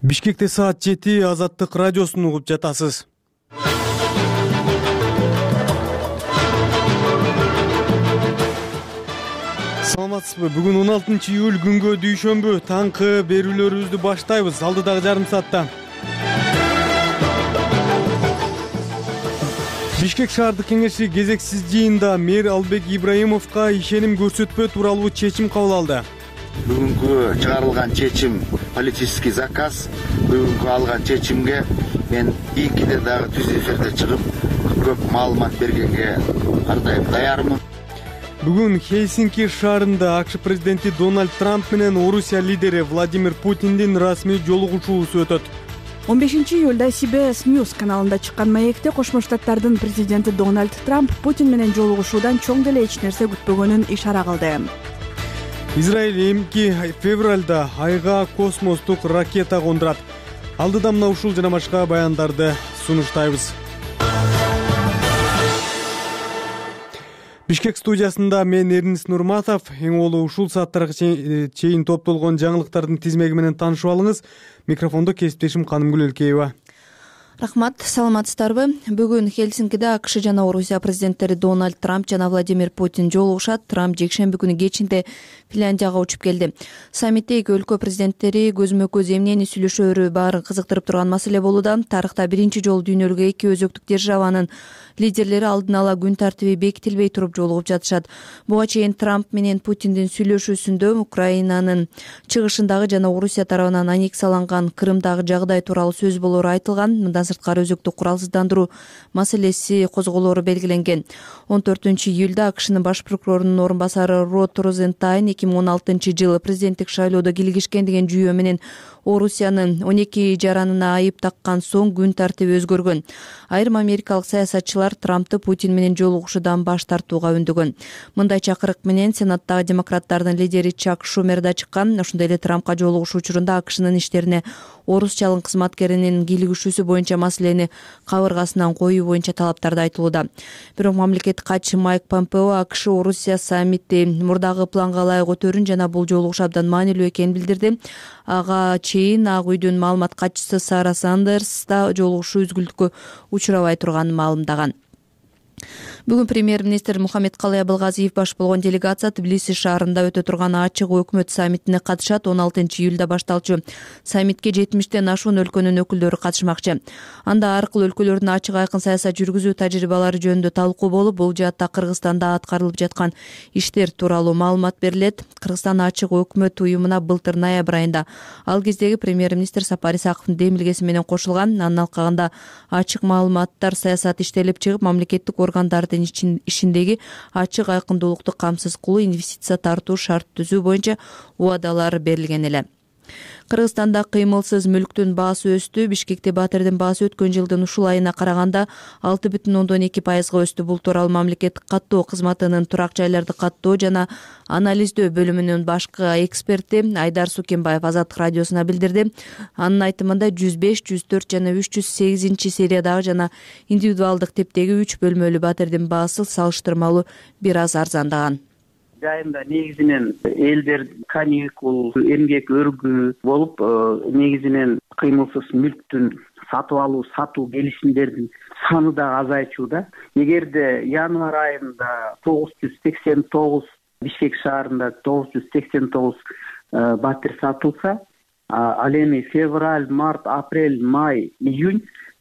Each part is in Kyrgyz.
Бишкекте саат 7 Азаттык радиосун угуп жатасыз. Саламатсызбы? Бүгүн 16 июль күнгө дүйшөмбү таңкы берүүлөрүбүздү баштайбыз. Алдыдагы жарым саатта Бишкек шаардык кеңеши кезексиз жыйында мэр Албек Ибраимовго ишеним көрсөтпөө тууралуу чечим кабыл алды. Бүгүнкү чыгарылган чечим политический заказ. Бүгүнкү алган чечимге мен кийинкиде дагы түз эфирде чыгып көп маалымат бергенге ар дайым даярмын. Бүгүн Хельсинки шаарында АКШ президенти Дональд Трамп менен Орусия лидери Владимир Путиндин расмий жолугушуусу өтөт. 15 июлда CBS News каналында чыккан маекте Кошмо Штаттардын президенти Дональд Трамп Путин менен жолугушуудан чоң деле эч нерсе күтпөгөнүн ишара кылды. Израиль эмки февралда айга космостук ракета кондурат. Алдыда мына ушул жана башка баяндарды сунуштайбыз. Бишкек студиясында мен Эрнис Нурматов. Эң олу ушул сааттарга чейин топтолгон жаңылыктардын тизмеги менен таанышып алыңыз. Микрофондо кесиптешим Канымгүл Элкеева. Рахмат, саламатсыздарбы? Бүгүн Хельсинкиде АКШ жана Орусия президенттери Дональд Трамп жана Владимир Путин жолугушат. Трамп жекшемби күнү кечинде Финляндияга учуп келди. Саммитте эки өлкө президенттери көзмө-көз эмнени сүйлөшөөрү баарын кызыктырып турган маселе болууда. Тарыхта биринчи жолу дүйнөлүккө эки өзөктүк державанын лидерлери алдын ала күн тартиби бекитилбей туруп жолугуп жатышат. Буга чейин Трамп менен Путиндин сүйлөшүүсүндө Украинанын чыгышындагы жана Орусия тарабынан аннексияланган Крымдагы жагдай тууралуу сөз болоору айтылган. Мындан сырткары өзөктүк куралсыздандыруу маселеси козголоору белгиленген. 14 июлда АКШнын баш прокурорунун орун басары Род Розентайн 2016 президенттик шайлоодо килигишкен деген жүйө менен Орусиянын 12 жаранына айып таккан соң күн тартиби өзгөргөн. Айрым америкалык саясатчылар Трампты Путин менен жолугушуудан баш тартууга үндөгөн. Мындай чакырык менен Сенаттагы демократтардын лидери Чак Шумер да чыккан. Ошондой эле Трампка жолугушуу учурунда АКШнын иштерине орусчалык кызматкеринин кийлигишүүсү боюнча маселени кабыргасынан коюу боюнча талаптарды айтылууда. Бирок мамлекеттик катчы Майк Помпео АКШ Орусия саммити мурдагы планга ылайык өтөрүн жана бул жолугушуу абдан маанилүү экенин билдирди. Ага чейин Ак үйдүн маалымат катчысы Сара Сандерс да жолугушуу үзгүлтүккө учурабай турганын маалымдаган. Бүгүн премьер-министр Мухаммедкалый Абылгазиев баш болгон делегация Тбилиси шаарында өтө турган ачык өкмөт саммитине катышат. 16 июлда башталчу саммитке 70тен ашуун өлкөнүн өкүлдөрү катышмакчы. Анда ар кыл өлкөлөрдүн ачык айкын саясат жүргүзүү тажрыйбалары жөнүндө талкуу болуп, бул жаатта Кыргызстанда аткарылып жаткан иштер тууралуу маалымат берилет. Кыргызстан ачык өкмөт уюмуна былтыр ноябрь айында ал кездеги премьер-министр Сапар Исаковдун демилгеси менен кошулган. Анын алкагында ачык маалыматтар саясаты иштелип чыгып, мамлекеттик органдардын ишиндеги ачык айкындуулукту камсыз кылуу, инвестиция тартуу, шарт түзүү боюнча убадалар берилген эле. Кыргызстанда кыймылсыз мүлктүн баасы өстү. Бишкекте батирдин баасы өткөн жылдын ушул айына караганда 6,2% өстү. Бул тууралуу мамлекеттик каттоо кызматынын турак жайларды каттоо жана анализдөө бөлүмүнүн башкы эксперти Айдар Сукенбаев Азаттык радиосуна билдирди. Анын айтымында 105, 104 жана 308 сериядагы жана индивидуалдык типтеги 3 бөлмөлүү батирдин баасы салыштырмалуу бир аз арзандаган. Жайында негизинен элдер каникул, эмгек өргүү болуп, негизинен кыймылсыз мүлктүн сатып алуу, сатуу келишимдердин саны да азайчууда. Эгерде январь айында 989 Бишкек шаарында 989 батир сатылса, ал эми февраль, март, апрель, май, июнь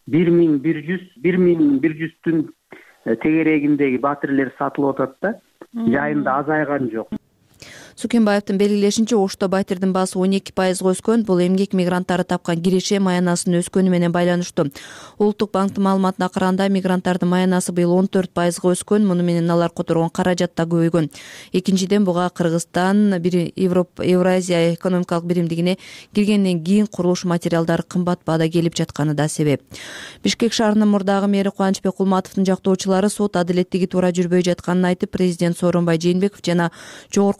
1100-1100 тегерегиндеги батирлер сатылып атат да. Жайында азайган жок. Сукенбаевдин белгилешинче, Ошто батирдин баасы 12% өскөн. Бул эмгек мигранттары тапкан киреше маянасынын өскөнү менен байланыштуу. Улуттук банктын маалыматына караганда, мигранттардын маянасы быйыл 14% өскөн. Муну менен алар которгон каражат да көбөйгөн. Экинчиден, буга Кыргызстан Евразия экономикалык биримдигине киргенден кийин курулуш материалдары кымбат баада келип жатканы да себеп. Бишкек шаарынын мурдагы мэри Кубанычбек Кулматовдун жактоочулары сот адилеттиги туура жүрбөй жатканын айтып, президент Сооронбай Жээнбеков жана жогорку соттун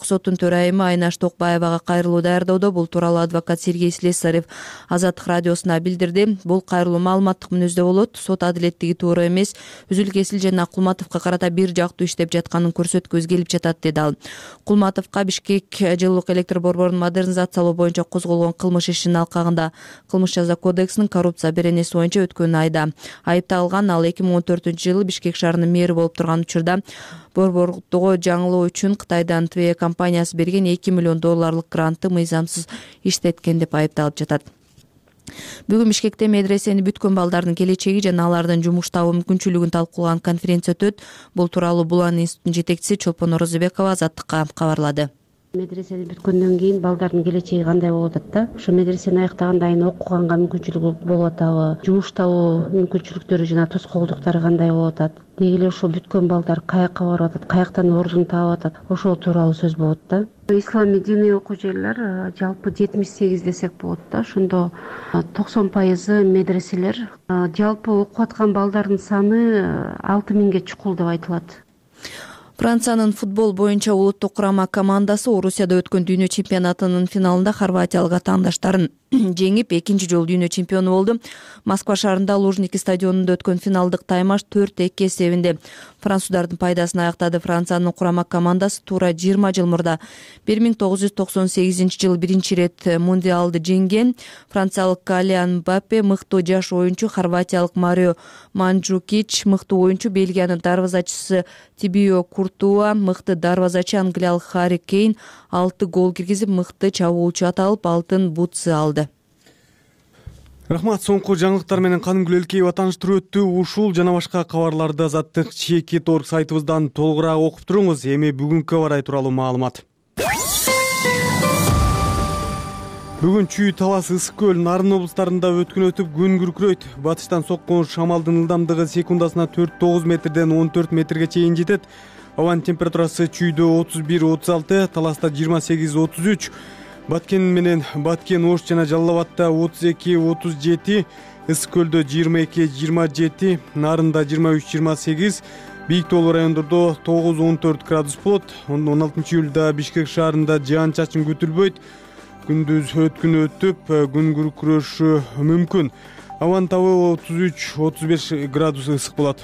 төрайымы Айнаш Токбаевага кайрылуу даярдоодо. Бул тууралуу адвокат Сергей Слесарев Азаттык радиосуна билдирди. Бул кайрылуу маалыматтык мүнөздө болот. Сот адилеттиги туура эмес, Үзүл-Кесил жана Кулматовго карата бир жактуу иштеп жатканын көрсөткүбүз келип жатат, деди ал. Кулматовго Бишкек жылуулук электр борборун модернизациялоо боюнча козголгон кылмыш ишинин алкагында Кылмыш жаза кодексинин коррупция беренеси боюнча өткөн айда айыпталган. Ал 2014-жылы Бишкек шаарынын мэри болуп турган учурда борбордугу жаңылоо үчүн Кытайдан Твея компаниясы берген $2 миллион грантты мыйзамсыз иштеткен деп айыпталып жатат. Бүгүн Бишкекте медресени бүткөн балдардын келечеги жана алардын жумуш табуу мүмкүнчүлүгүн талкуулаган конференция өтөт. Бул тууралуу Булан институтунун жетекчиси Чолпон Орозбекова Азаттыкка кабарлады. Медресени бүткөндөн кийин балдардын келечеги кандай болуп атат да? Ошо медресени аяктагандан кийин окуганга мүмкүнчүлүгү болуп атабы? Жумуш табуу мүмкүнчүлүктөрү жана тоскоолдуктары кандай болуп атат? Деги эле ошо бүткөн балдар каяка барып атат, каяктан ордун таап атат? Ошол тууралуу сөз болот да. Исламий диний окуу жерлер жалпы 78 десек болот да. Ошондо 90% медреселер. Жалпы окуп аткан балдардын саны 6000ге чукул деп айтылат. Франциянын футбол боюнча улуттук курама командасы Орусияда өткөн дүйнө чемпионатынын финалында хорватиялык атаандаштарын жеңип, экинчи жолу дүйнө чемпиону болду. Москва шаарында Лужники стадионунда өткөн финалдык таймаш 4-2 эсебинде француздардын пайдасына аяктады. Франциянын курама командасы туура 20 жыл мурда 1998-жылы биринчи ирет мундиалды жеңген. Франциялык Калиан Мбаппе мыктуу жаш оюнчу, хорватиялык Марио Манджукич мыктуу оюнчу, Бельгиянын дарвазачысы Тибио Куртуа мыкты дарвазачы, англиялык Харри Кейн 6 гол киргизип мыкты чабуучу аталып алтын бутсы алды. Рахмат. Соңку жаңылыктар менен Канымгүл Элкеева тааныштырып өттү. Ушул жана башка кабарларды Азаттык Чекит.org сайтыбыздан толугураак окуп туруңуз. Эми бүгүнкү аба ырайы тууралуу маалымат. Бүгүн Чүй, Талас, Ысык көл, Нарын облустарында өткүн өтүп күн күркүрөйт. Батыштан соккон шамалдын ылдамдыгы секундасына 4-9 метрден 14 метрге чейин жетет. Абанын температурасы Чүйдө 31-36, Таласта 28-33, Баткен менен Баткен, Ош жана Жалал Абадта 32-37, Ысык көлдө 22-27, Нарында 23-28, Бийик тоолуу райондордо 9-14 градус болот. 16-июлда Бишкек шаарында жаан-чачын күтүлбөйт. Күндүз өткүн өтүп, күн күркүрөшү мүмкүн. Абанын табы 33-35 градус ысык болот.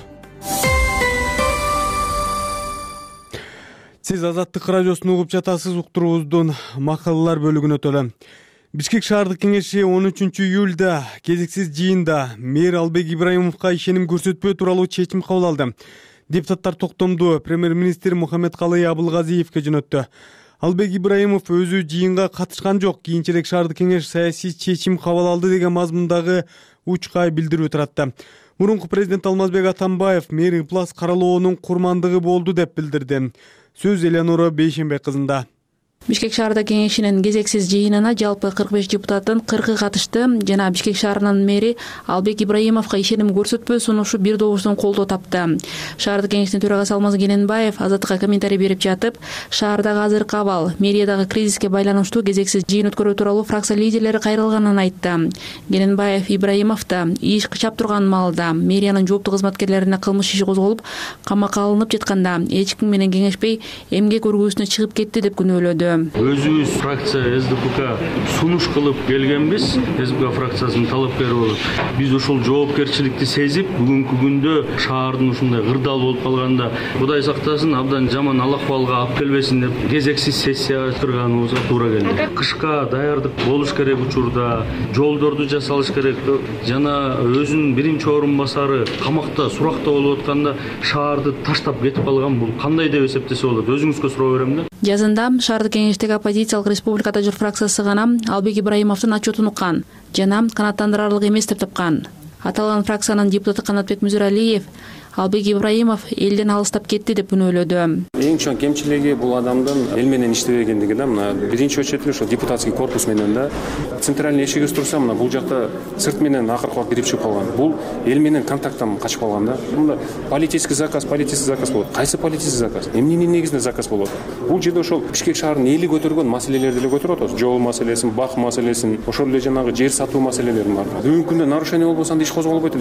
Сиз Азаттык радиосун угуп жатасыз. Уктуруубуздун макалалар бөлүгүнө өтөлү. Бишкек шаардык кеңеши 13-июлда кезексиз жыйында мэр Албек Ибраимовго ишеним көрсөтпөө тууралуу чечим кабыл алды. Депутаттар токтомду премьер-министр Мухаммедкалый Абылгазиевге жөнөттү. Албек Ибраимов өзү жыйынга катышкан жок. Кийинчерээк шаардык кеңеш саясий чечим кабыл алды деген мазмундагы учкай билдирүү таратты. Мурунку президент Алмазбек Атамбаев мэр ыплас каралоонун курмандыгы болду деп билдирди. Сөз Элеонора Бейшенбек кызында. Бишкек шаардык кеңешинин кезексиз жыйынына жалпы 45 депутаттын 40-ы катышты жана Бишкек шаарынын мэри Албек Ибраимовго ишеним көрсөтпөө сунушу бир добуштун колдоо тапты. Шаардык кеңештин төрагасы Алмаз Кененбаев Азаттыкка комментарий берип жатып, шаардагы азыркы абал, мэриядагы кризиске байланыштуу кезексиз жыйын өткөрүү тууралуу фракция лидерлери кайрылганын айтты. Кененбаев Ибраимовду иш кычап турган маалда мэриянын жооптуу кызматкерлерине кылмыш иши козголуп, камакка алынып жатканда эч ким менен кеңешпей эмгек өргүүсүнө чыгып кетти деп күнөөлөдү. Өзүбүз фракция СДПК сунуш кылып келгенбиз, СДПК фракциясынын талапкери болуп. Биз ушул жоопкерчиликти сезип, бүгүнкү күндө шаардын ушундай кырдаал болуп калганда, Кудай сактасын, абдан жаман алакыбалга алып келбесин деп кезексиз сессия ачтырганыбызга туура келди. Кышка даярдык болуш керек учурда, жолдорду жасалыш керек жана өзүнүн биринчи орун басары камакта, суракта болуп атканда шаарды таштап кетип калган. Бул кандай деп эсептесе болот? Өзүңүзгө суроо берем да. Жазында шаардык кеңештеги оппозициялык республикада жүр фракциясы гана Албек Ибраимовдун отчетун уккан жана канааттандырарлык эмес деп тапкан. Аталган фракциянын депутаты Канатбек Мүзүралиев Албек Ибраимов элден алыстап кетти деп күнөөлөдү. Эң чоң кемчилиги бул адамдын эл менен иштебегендиги да. Мына биринчи очередь ошо депутатский корпус менен да. Центральный эшигибиз турса, мына бул жакта сырт менен акыркы кирип чыгып калган. Бул эл менен контакттан качып калган да. Мында политический заказ болот. Кайсы политический заказ? Эмненин негизинде заказ болот? Бул жерде ошол Бишкек шаарынын эли көтөргөн маселелерди эле көтөрүп атабыз. Жол маселесин, бак маселесин, ошол эле жанагы жер сатуу маселелерин бар. Бүгүнкү күндө нарушение болбосо анда иш козголбойт эле да.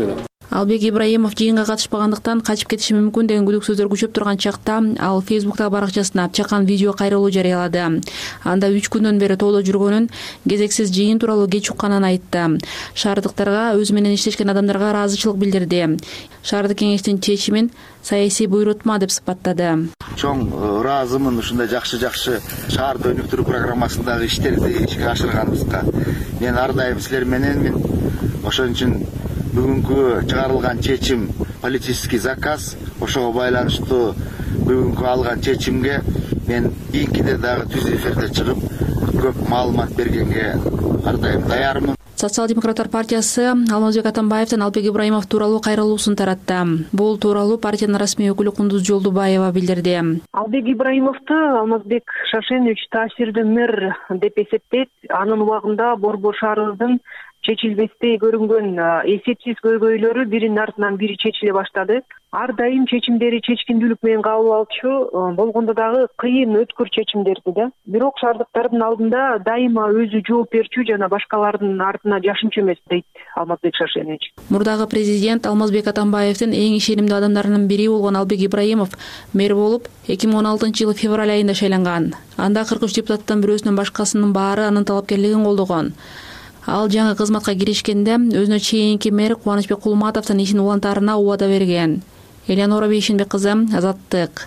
Албек Ибраимов жыйынга катышпагандыктан качып кетиши мүмкүн деген күдүк сөздөр күчөп турган чакта ал Facebook'тагы баракчасына чакан видео кайрылуу жарыялады. Анда 3 күндөн бери тоодо жүргөнүн, кезексиз жыйын тууралуу кеч укканын айтты. Шаардыктарга өзү менен иштешкен адамдарга ыраазычылык билдирди. Шаардык кеңештин чечимин саясий буйрутма деп сыпаттады. Чоң ыраазымын ушундай жакшы шаарды өнүктүрүү программасындагы иштерди ишке ашырганыбызга. Мен ар дайым силер мененмин. Ошон үчүн бүгүнкү чыгарылган чечим политический заказ. Ошого байланыштуу бүгүнкү алган чечимге мен кийинкиде дагы түз эфирде чыгып көп маалымат бергенге ар дайым даярмын. Социал-демократтар партиясы Алмазбек Атамбаевдин Албек Ибраимов тууралуу кайрылуусун таратты. Бул тууралуу партиянын расмий өкүлү Кундуз Жолдубаева билдирди. Албек Ибраимовду Алмазбек Шашенович таасирдүү мэр деп эсептейт. Анын убагында Борбор шаарыбыздын чечилбестей көрүнгөн эсепсиз көйгөйлөрү биринин артынан бири чечиле баштады. Ар дайым чечимдери чечкиндүүлүк менен кабыл алчу, болгондо дагы кыйын өткүр чечимдерди да. Бирок шаардыктардын алдында дайыма өзү жооп берчү жана башкалардын артына жашынчу эмес дейт Алмазбек Шашенович. Мурдагы президент Алмазбек Атамбаевдин эң ишенимдүү адамдарынын бири болгон Албек Ибраимов мэр болуп 2016-жылы февраль айында шайланган. Анда 43 депутаттан бирөөсүнөн башкасынын баары анын талапкерлигин колдогон. Ал жаңы кызматка киришкенде өзүнө чейинки мэр Кубанычбек Кулматовдун ишин улантаарына убада берген. Элеонора Бейшенбек кызы, Азаттык.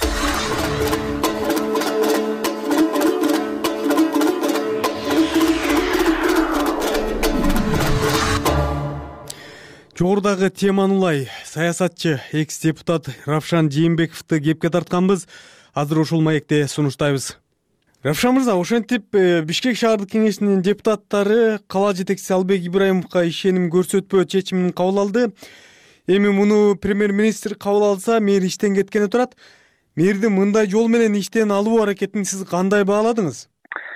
Жогорудагы теманы улай саясатчы экс-депутат Равшан Жээнбековду кепке тартканбыз. Азыр ушул маекте сунуштайбыз. Равшан мырза, ошентип Бишкек шаардык кеңешинин депутаттары кала жетекчиси Албек Ибраимовго ишеним көрсөтпөө чечимин кабыл алды. Эми муну премьер-министр кабыл алса, мэр иштен кеткени турат. Мэрди мындай жол менен иштен алуу аракетин сиз кандай бааладыңыз?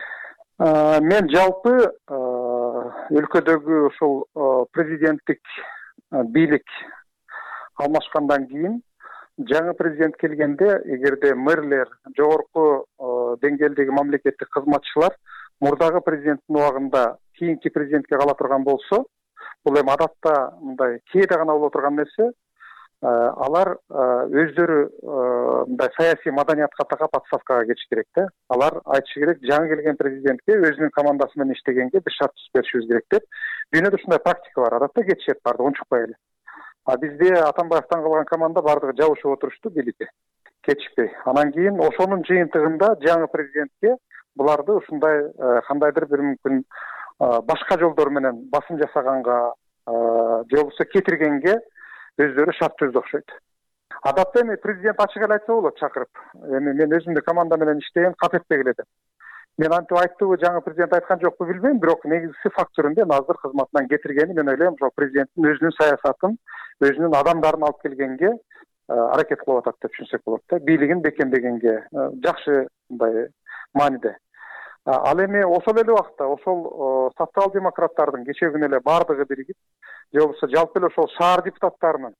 Мен жалпы өлкөдөгү ушул президенттик бийлик алмашкандан кийин жаңы президент келгенде, эгерде мэрлер, жогорку деңгээлдеги мамлекеттик кызматчылар мурдагы президенттин убагында кийинки президентке кала турган болсо, бул эми адатта мындай кээде гана боло турган нерсе, алар өздөрү мындай саясий маданиятка такап отставкага кетиш керек да. Алар айтышы керек, жаңы келген президентке өзүнүн командасы менен иштегенге биз шарт түзүп беришибиз керек деп. Дүйнөдө ушундай практика бар. Адатта кетишет барды унчукпай эле. А бизде Атамбаевден калган команда бардыгы жабышып отурушту бийликке, кетишпей. Анан кийин ошонун жыйынтыгында жаңы президентке буларды ушундай кандайдыр бир мүмкүн башка жолдор менен басым жасаганга же болбосо кетиргенге өздөрү шарт түздү окшойт. Адатта эми президент ачык эле айтса болот, чакырып. Эми мен өзүмдүн команда менен иштеген кат этпегиле деп. Мен антип айттыбы, жаңы президент айткан жокпу билбейм, бирок негизгиси факт түрүндө азыр кызматынан кетиргени мен ойлойм, ошол президенттин өзүнүн саясатын, өзүнүн адамдарын алып келгенге аракет кылып атат деп түшүнсөк болот да. Бийлигин бекемдегенге жакшы мындай мааниде. Ал эми ошол эле убакта ошол социал-демократтардын кечээ күнү эле бардыгы биригип, же болбосо жалпы эле ошол шаар депутаттарынын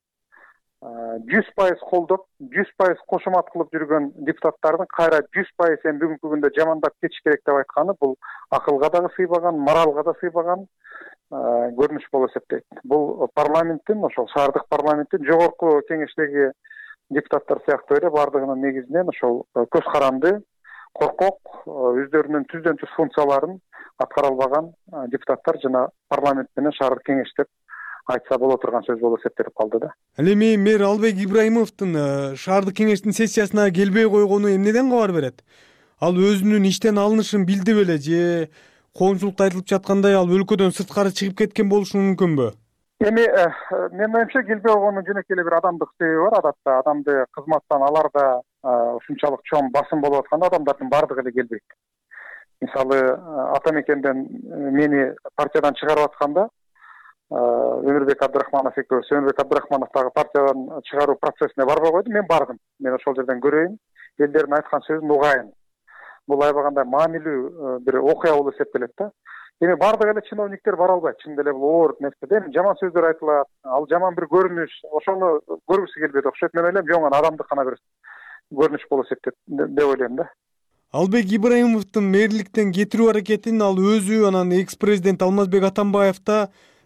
100% колдоп, 100% кошумат кылып жүргөн депутаттардын кайра 100% бүгүнкү күндө жамандап кетиш керек деп айтканы бул акылга дагы сыйбаган, моралга да сыйбаган көрүнүш болуп эсептейт. Бул парламенттин, ошол шаардык парламенттин жогорку кеңештеги депутаттар сыяктуу эле бардыгынын негизинен ошол көз каранды, коркок, өздөрүнүн түздөн түз функцияларын аткара албаган депутаттар жана парламент менен шаардык кеңеш деп айтса боло турган сөз болуп эсептелип калды да. Ал эми мэр Албек Ибраимовдун шаардык кеңештин сессиясына келбей койгону эмнеден кабар берет? Ал өзүнүн иштен алынышын билди беле же коомчулукта айтылып жаткандай ал өлкөдөн сырткары чыгып кеткен болушу мүмкүнбү? Эми менин оюмча келбей койгонун жөнөкөй эле бир адамдык себеби бар. Адатта адамды кызматтан аларда ушунчалык чоң басым болуп атканда адамдардын бардыгы эле келбейт. Мисалы, ата мекенден мени партиядан чыгарып атканда Өмүрбек Абдрахманов экөөбүз, Өмүрбек Абдрахманов дагы партиядан чыгаруу процессине барбай койду, мен бардым. Мен ошол жерден көрөйүн, элдердин айткан сөзүн угайын. Бул аябагандай маанилүү бир окуя болуп эсептелет да. Эми бардык эле чиновниктер бара албайт. Чындап эле бул оор нерсе. Эми жаман сөздөр айтылат, ал жаман бир көрүнүш, ошону көргүсү келбейт окшойт. Мен ойлойм, жоң гана адамдык гана бир көрүнүш болуп эсептейт деп ойлойм да. Албек Ибраимовдун мэрликтен кетирүү аракетин ал өзү, анан экс-президент Алмазбек Атамбаев да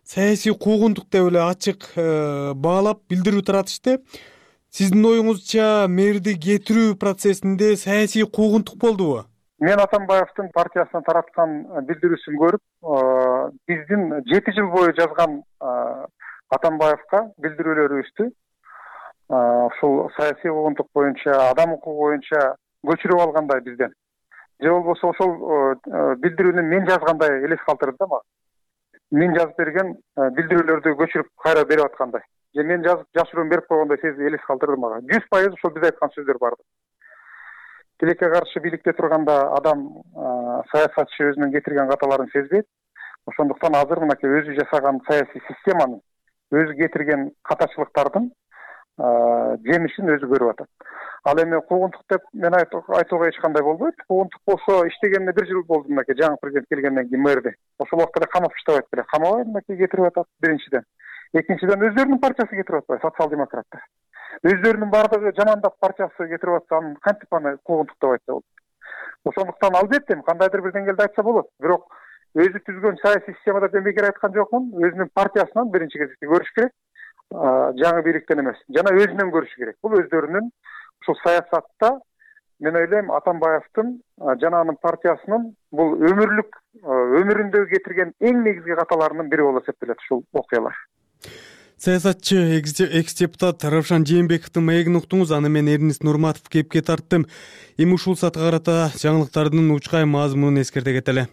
саясий куугунтук деп эле ачык баалап билдирүү таратышты. Сиздин оюңузча мэрди кетирүү процессинде саясий куугунтук болдубу? Мен Атамбаевдин партиясынан тараткан билдирүүсүн көрүп, биздин 7 жыл бою жазган Атамбаевга билдирүүлөрүбүздү ушул саясий куугунтук боюнча, адам укугу боюнча көчүрүп алгандай бизден. Же болбосо ошол билдирүүнү мен жазгандай элес калтырды да мага. Мен жазып берген билдирүүлөрдү көчүрүп кайра берип аткандай. Же мен жазып жашыруун берип койгондой сезип элес калтырды мага. 100% ошол биз айткан сөздөр барды. Тилекке каршы бийликте турганда адам саясатчы өзүнүн кетирген каталарын сезбейт. Ошондуктан азыр мынакей өзү жасаган саясий системанын, өзү кетирген катачылыктардын жемишин өзү көрүп атат. Ал эми куугунтук деп мен айтууга эч кандай болбойт. Куугунтук болсо иштегенине 1 жыл болду мынакей жаңы президент келгенден кийин мэрди. Ошол убакта эле камап иштебайт беле. Камабай мынакей кетирип атат биринчиден. Экинчиден өздөрүнүн партиясы кетирип атпайбы, социал-демократтар. Өздөрүнүн бардыгы жамандап партиясы кетирип атса, анын кантип аны куугунтук деп айтса болот. Ошондуктан албетте кандайдыр бир деңгээлде айтса болот. Бирок өзү түзгөн саясий системада мен бекер айткан жокмун. Өзүнүн партиясынан биринчи кезекте көрүш керек. Жаңы бийликтен эмес, жана өзүнөн көрүш керек. Бул өздөрүнүн ушул саясатта мен ойлойм Атамбаевдин жана анын партиясынын бул өмүрүндө кетирген эң негизги каталарынын бири болуп эсептелет ушул окуялар. Саясатчы экс-депутат Равшан Жээнбековдун маегин уктуңуз. Аны мен Эрнис Нурматов кепке тарттым. Эми ушул саатка карата жаңылыктардын учкай мазмунун эскерте кетели.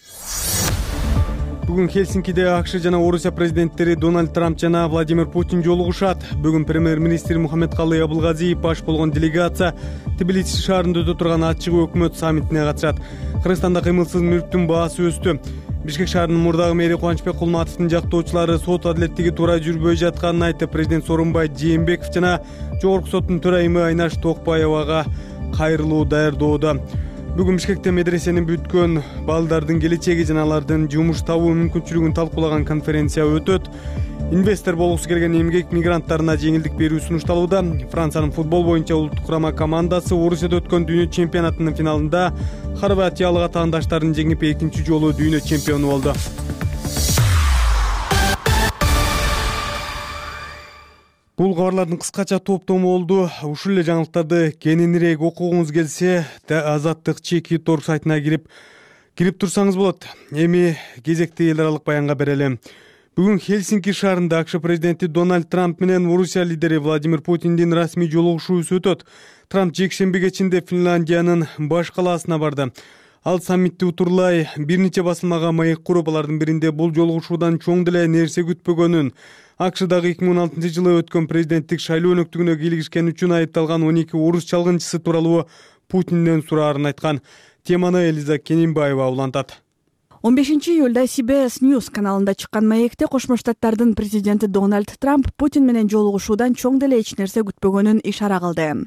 Бүгүн Хельсинкиде АКШ жана Орусия президенттери Дональд Трамп жана Владимир Путин жолугушат. Бүгүн премьер-министр Мухаммедкалый Абылгазиев баш болгон делегация Тбилиси шаарында өтө турган ачык өкмөт саммитине катышат. Кыргызстанда кыймылсыз мүлктүн баасы өстү. Бишкек шаарынын мурдагы мэри Кубанычбек Кулматовдун жактоочулары сот адилеттиги туура жүрбөй жатканын айтып, президент Сооронбай Жээнбеков жана Жогорку соттун төрайымы Айнаш Токпаевага кайрылуу даярдоодо. Бүгүн Бишкекте медресени бүткөн балдардын келечеги жана алардын жумуш табуу мүмкүнчүлүгүн талкуулаган конференция өтөт. Инвестор болгусу келген эмгек мигранттарына жеңилдик берүү сунушталууда. Франциянын футбол боюнча улуттук курама командасы Орусияда өткөн дүйнө чемпионатынын финалында хорватиялык атаандаштарын жеңип экинчи жолу дүйнө чемпиону болду. Бул кабарлардын кыскача топтому болду. Ушул эле жаңылыктарды кененирээк окугуңуз келсе, Азаттык Чеки.org сайтына кирип турсаңыз болот. Эми кезекти эл аралык баянга берели. Бүгүн Хельсинки шаарында АКШ президенти Дональд Трамп менен Орусия лидери Владимир Путиндин расмий жолугушуусу өтөт. Трамп жекшемби кечинде Финляндиянын баш калаасына барды. Ал саммитти утурлай бир нече басылмага маек куруп, алардын биринде бул жолугушуудан чоң деле нерсе күтпөгөнүн, АКШдагы 2016 жылы өткөн президенттик шайлоо өнөктүгүнө кийлигишкен үчүн айыпталган 12 орус чалгынчысы тууралуу Путинден сураарын айткан. Теманы Элиза Кенинбаева улантат. 15 июлда CBS News каналында чыккан маекте Кошмо Штаттардын президенти Дональд Трамп Путин менен жолугушуудан чоң деле эч нерсе күтпөгөнүн ишара кылды.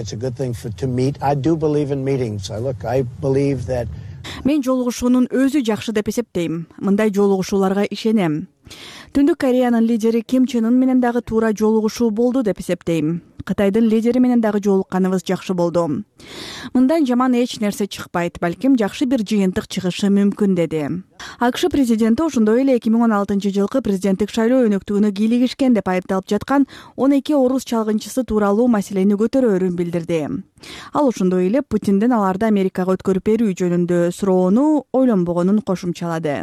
Мен жолугушуунун өзү жакшы деп эсептейм. Мындай жолугушууларга ишенем. Түндүк Кореянын лидери Ким Чен Ын менен дагы туура жолугушуу болду деп эсептейм. Кытайдын лидери менен дагы жолукканыбыз жакшы болду. Мындан жаман эч нерсе чыкпайт, балким жакшы бир жыйынтык чыгышы мүмкүн, деди. АКШ президенти ошондой эле 2016 жылкы президенттик шайлоо өнөктүгүнө кийлигишкен деп айыпталып жаткан 12 орус чалгынчысы тууралуу маселени көтөрөөрүн билдирди. Ал ошондой эле Путиндин аларды Америкага өткөрүп берүү жөнүндө суроону ойлонбогонун кошумчалады.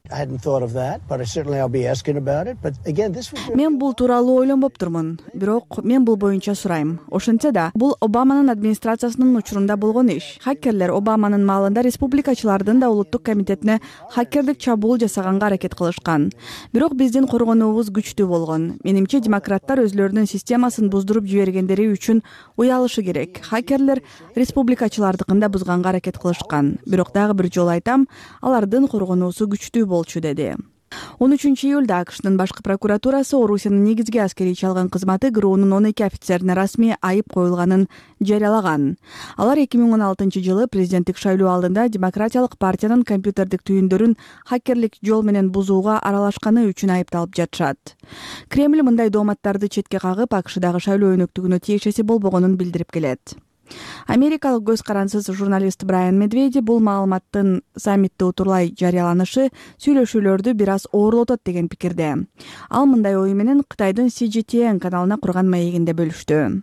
Мен бул тууралуу ойлонбоптурмун, бирок мен бул боюнча сурайм. Ошентсе да, бул Обаманын администрациясынын учурунда болгон иш. Хакерлер Обаманын маалында республикачылардын да улуттук комитетине хакердик чабуул жасаганга аракет кылышкан. Бирок биздин коргонуубуз күчтүү болгон. Менимче демократтар өзлөрүнүн системасын буздуруп жибергендери үчүн уялышы керек. Хакерлер республикачылардыкын да бузганга аракет кылышкан. Бирок дагы бир жолу айтам, алардын коргонуусу күчтүү болчу, деди. 13 июлда АКШнын башкы прокуратурасы Орусиянын негизги аскерий чалгын кызматы ГРУнун 12 офицерине расмий айып коюлганын жарыялаган. Алар 2016 жылы президенттик шайлоо алдында Демократиялык партиянын компьютердик түйүндөрүн хакерлик жол менен бузууга аралашканы үчүн айыпталып жатышат. Кремль мындай дооматтарды четке кагып, АКШдагы шайлоо өнөктүгүнө тиешеси болбогонун билдирип келет. Америкалык көз карансыз журналист Брайан Медведи бул маалыматтын саммитти утурлай жарыяланышы сүйлөшүүлөрдү бир аз оорлотот деген пикирде. Ал мындай ою менен Кытайдын CGTN каналына курган маегинде бөлүштү.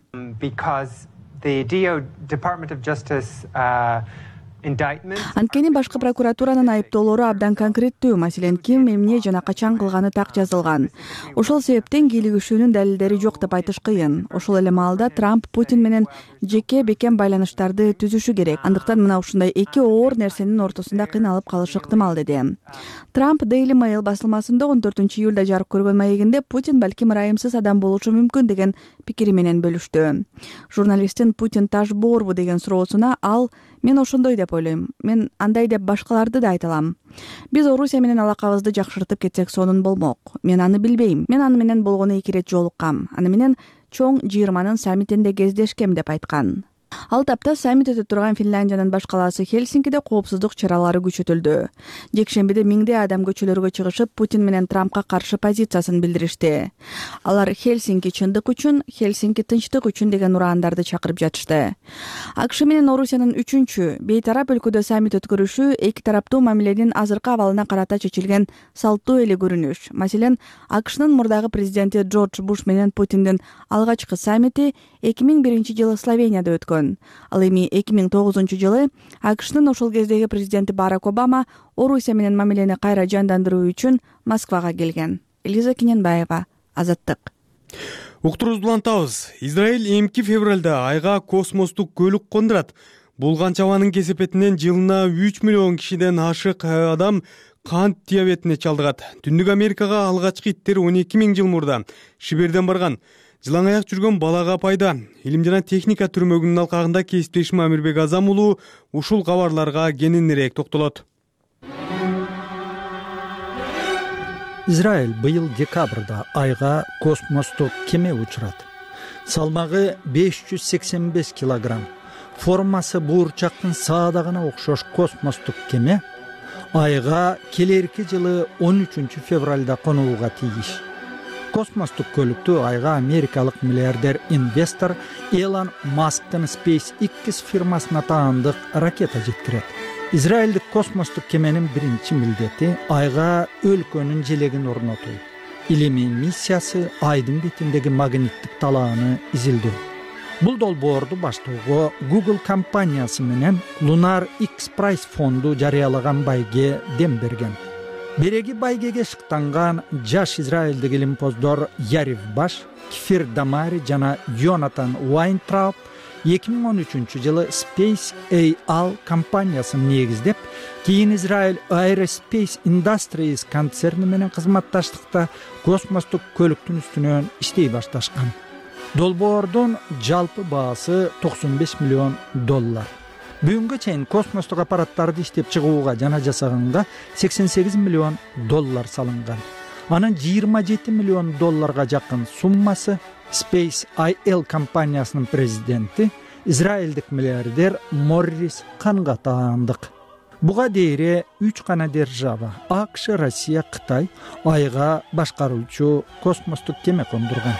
Анткени башкы прокуратуранын айыптоолору абдан конкреттүү, маселен ким, эмне жана качан кылганы так жазылган. Ошол себептен кийлигишүүнүн далилдери жок деп айтыш кыйын. Ошол эле маалда Трамп Путин менен жеке бекем байланыштарды түзүшү керек. Андыктан мына ушундай эки оор нерсенин ортосунда кыйналып калышы ыктымал деди. Трамп Daily Mail басылмасында 14-июлда жарык көргөн маегинде Путин балким ырайымсыз адам болушу мүмкүн деген пикири менен бөлүштү. Журналисттин Путин таш боорбу деген суроосуна ал «Мен ошондой деп ойлойм. Мен андай деп башкаларды да айта алам. Биз Орусия менен алакабызды жакшыртып кетсек сонун болмок. Мен аны билбейм. Мен аны менен болгону 2 ирет жолуккам. Аны менен чоң 20-нын саммитинде кездешкем» деп айткан. Ал тапта саммит өтүп турган Финляндиянын баш калаасы Хельсинкиде коопсуздук чаралары күчөтүлдү. Жекшембиде миңдей адам көчөлөргө чыгышып, Путин менен Трампка каршы позициясын билдиришти. Алар Хельсинки чындык үчүн, Хельсинки тынчтык үчүн деген ураандарды чакырып жатышты. АКШ менен Орусиянын 3-чү бейтарап өлкөдө саммит өткөрүшү эки тараптуу мамиленин азыркы абалына карата чечилген салттуу эле көрүнүш. Маселен, АКШнын мурдагы президенти Джордж Буш менен Путиндин алгачкы саммити 2001-жылы Словенияда өткөн. Ал эми 2009-жылы АКШнын ошол кездеги президенти Барак Обама Орусия менен мамилени кайра жандандыруу үчүн Москвага келген. Элиза Кененбаева, Азаттык. Уктуруубузду улантабыз. Израиль эмки февралда айга космостук көлүк кондурат. Булган чабанын кесепетинен жылына 3 миллион кишиден ашык адам кант диабетине чалдыгат. Түндүк Америкага алгачкы иттер 12 000 жыл мурда Шиберден барган. Жылаң аяк жүргөн балага пайда. Илим жана техника түрмөгүнүн алкагында кесиптешим Амирбек Азам уулу ушул кабарларга кененирээк токтолот. Израиль быйыл декабрда айга космостук кеме учурат. Салмагы 585 килограмм. Формасы буурчактын саадагына окшош космостук кеме айга келерки жылы 13 февралда конууга тийиш. Космостук көлүктү айга америкалык миллиардер инвестор Элон Масктын SpaceX фирмасына таандык ракета жеткирет. Израилдик космостук кеменин биринчи милдети айга өлкөнүн желегин орнотуу. Илимий миссиясы айдын бетиндеги магниттик талааны изилдөө. Бул долбоорду баштоого Google компаниясы менен Lunar X Prize фонду жарыялаган байге дем берген. Береги байгеге шыктанган жаш израилдик илимпоздор Ярив Баш, Кифир Дамари жана Йонатан Вайнтрауп 2013-жылы Space AI компаниясын негиздеп, кийин Израиль Aerospace Industries концерни менен кызматташтыкта космостук көлүктүн үстүнөн иштей башташкан. Долбоордун жалпы баасы $95 миллион. Бүгүнгө чейин космостук аппараттарды иштеп чыгууга жана жасаганга $88 миллион салынган. Анын $27 миллион жакын суммасы Space IL компаниясынын президенти израилдик миллиардер Моррис Канга таандык. Буга дейре 3 гана держава АКШ, Россия, Кытай айга башкаруучу космостук кеме кондурган.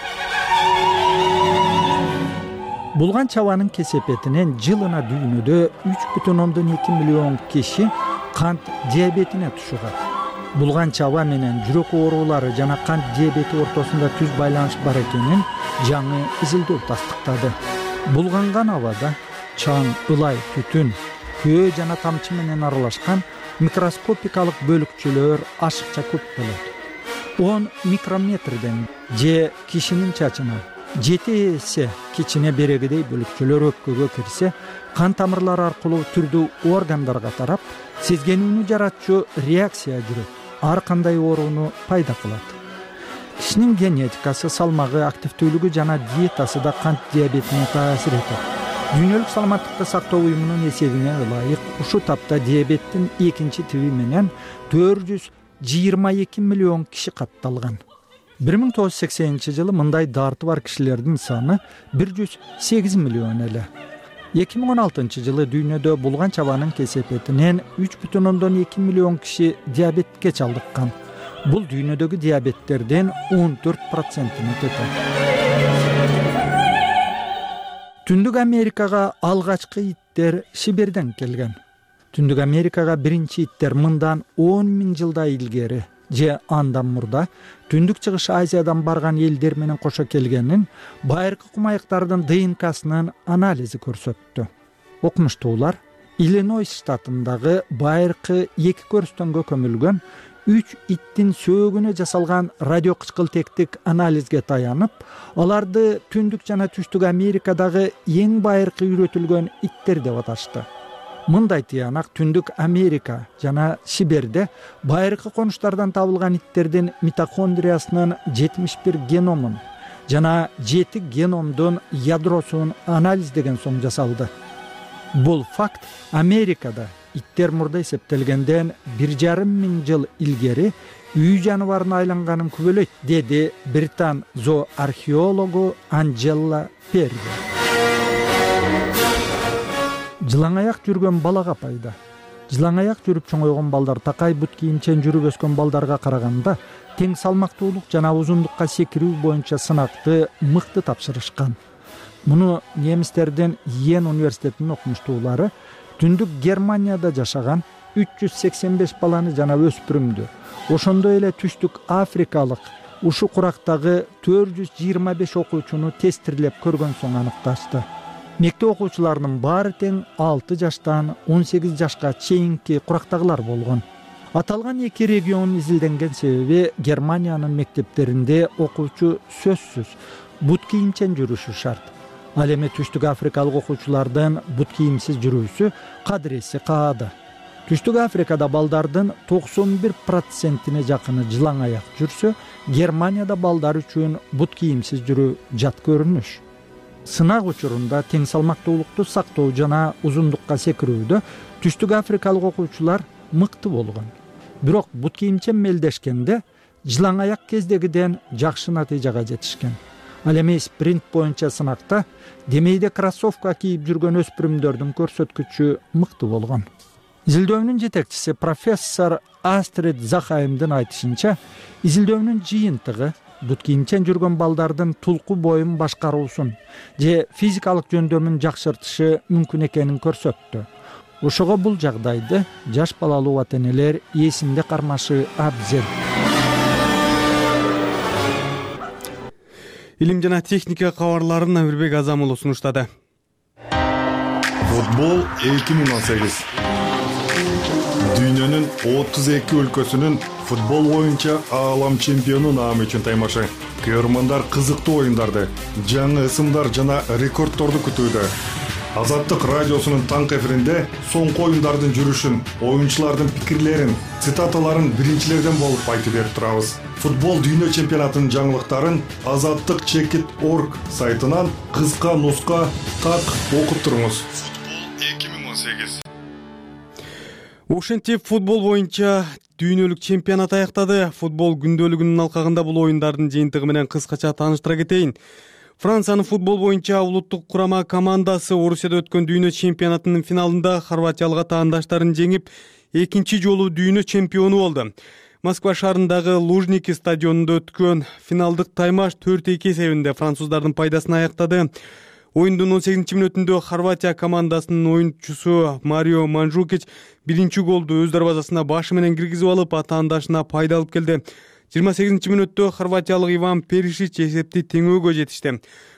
Булган чабанын кесепетинен жылына дүйнөдө 3,2 миллион киши кант диабетине тушугат. Булган чаба менен жүрөк оорулары жана кант диабети ортосунда түз байланыш бар экенин жаңы изилдөө тастыктады. Булганган абада чаң, ылай, түтүн, көө жана тамчы менен аралашкан микроскопикалык бөлүкчөлөр ашыкча көп болот. 10 микрометрден же кишинин чачына 7 эсе кичине берегидей бөлүкчөлөр өпкөгө кирсе, кан тамырлары аркылуу түрдүү органдарга тарап, сезгенүүнү жаратчу реакция жүрөт. Ар кандай ооруну пайда кылат. Кишинин генетикасы, салмагы, активдүүлүгү жана диетасы да кант диабетине таасир этет. Дүйнөлүк саламаттыкты сактоо уюмунун эсебине ылайык ушу тапта диабеттин экинчи тиби менен 422 миллион киши катталган. 1980-жылы мындай дарты бар кишилердин саны 108 миллион эле. 2016-жылы дүйнөдө булган чабанын кесепетинен 3,2 миллион киши диабетке чалдыккан. Бул дүйнөдөгү диабеттерден 14%-ын этет. Түндүк Америкага алгачкы иттер Сибирден келген. Түндүк Америкага биринчи иттер мындан 10.000 жылда илгери же андан мурда Түндүк Чыгыш Азиядан барган элдер менен кошо келгенин байыркы кумаяктардын ДНКсынын анализи көрсөттү. Окумуштуулар Иллинойс штатындагы байыркы эки көрүстөнгө көмүлгөн 3 иттин сөөгүнө жасалган радиокычкылтектик анализге таянып, аларды Түндүк жана Түштүк Америкадагы эң байыркы үйрөтүлгөн иттер деп аташты. Мындай тыянак Түндүк Америка жана Сибирде байыркы конуштардан табылган иттердин митохондриясынын 71 геномун жана 7 геномдун ядросун анализдеген соң жасалды. Бул факт Америкада иттер мурда эсептелгенден 1,5 жыл илгери үй жаныбарына айланганын күбөлөйт, деди британ зооархеологу Анжела Перри. Жылаңаяк жүргөн балага пайда. Жылаңаяк жүрүп чоңойгон балдар такай бут кийимчен жүрүп өскөн балдарга караганда тең салмактуулук жана узундукка секирүү боюнча сынакты мыкты тапшырышкан. Муну немистердин Йен университетинин окумуштуулары Түндүк Германияда жашаган 385 баланы жана өспүрүмдү, ошондой эле Түштүк Африкалык ушу курактагы 425 окуучуну тестирлеп көргөн соң аныкташты. Мектеп окуучуларынын баары тең 6 жаштан 18 жашка чейинки курактагылар болгон. Аталган эки регион изилденген себеби Германиянын мектептеринде окуучу сөзсүз бут кийимчен жүрүшү шарт. Ал эми Түштүк Африкалык окуучулардын бут кийимсиз жүрүүсү кадыреси каада. Түштүк Африкада балдардын 91%-не жакыны жылаңаяк жүрсө, Германияда балдар үчүн бут кийимсиз жүрүү жат көрүнүш. Сынак учурунда тең салмактуулукту сактоо жана узундукка секирүүдө Түштүк Африкалык окуучулар мыкты болгон. Бирок бут кийимчен мелдешкенде жылаңаяк кездегиден жакшы натыйжага жетишкен. Ал эми спринт боюнча сынакта демейде кроссовка кийип жүргөн өспүрүмдөрдүн көрсөткүчү мыкты болгон. Изилдөөнүн жетекчиси профессор Астрид Захаймдын айтышынча, изилдөөнүн жыйынтыгы бут кийимчен жүргөн балдардын тулку боюн башкаруусун же физикалык жөндөмүн жакшыртышы мүмкүн экенин көрсөттү. Ошого бул жагдайды жаш балалуу ата-энелер эсинде кармашы абзел. Илим жана техника кабарларын Амирбек Азамулов сунуштады. Футбол 2018. Дүйнөнүн 32 өлкөсүнүн футбол боюнча аалам чемпиону наамы үчүн таймашы. Көрөрмандар кызыктуу оюндарды, жаңы ысымдар жана рекордторду күтүүдө. Азаттык радиосунун таңкы эфиринде соңку оюндардын жүрүшүн, оюнчулардын пикирлерин, цитаталарын биринчилерден болуп айтып берип турабыз. Футбол дүйнө чемпионатынын жаңылыктарын azattik.org сайтынан кыска нуска так окуп туруңуз. Футбол 2018. Ошентип футбол боюнча дүйнөлүк чемпионат аяктады. Футбол күндөлүгүнүн алкагында бул оюндардын жыйынтыгы менен кыскача тааныштыра кетейин. Франциянын футбол боюнча улуттук курама командасы Орусияда өткөн дүйнө чемпионатынын финалында хорватиялык атаандаштарын жеңип, экинчи жолу дүйнө чемпиону болду. Москва шаарындагы Лужники стадионунда өткөн финалдык таймаш 4-2 эсебинде француздардын пайдасына аяктады. Оюндун 18-мүнөтүндө Хорватия командасынын оюнчусу Марио Манжукич биринчи голду өз дарбазасына башы менен киргизип алып, атаандашына пайда алып келди. 28-мүнөттө хорватиялык Иван Перишич эсепти теңөөгө жетишти.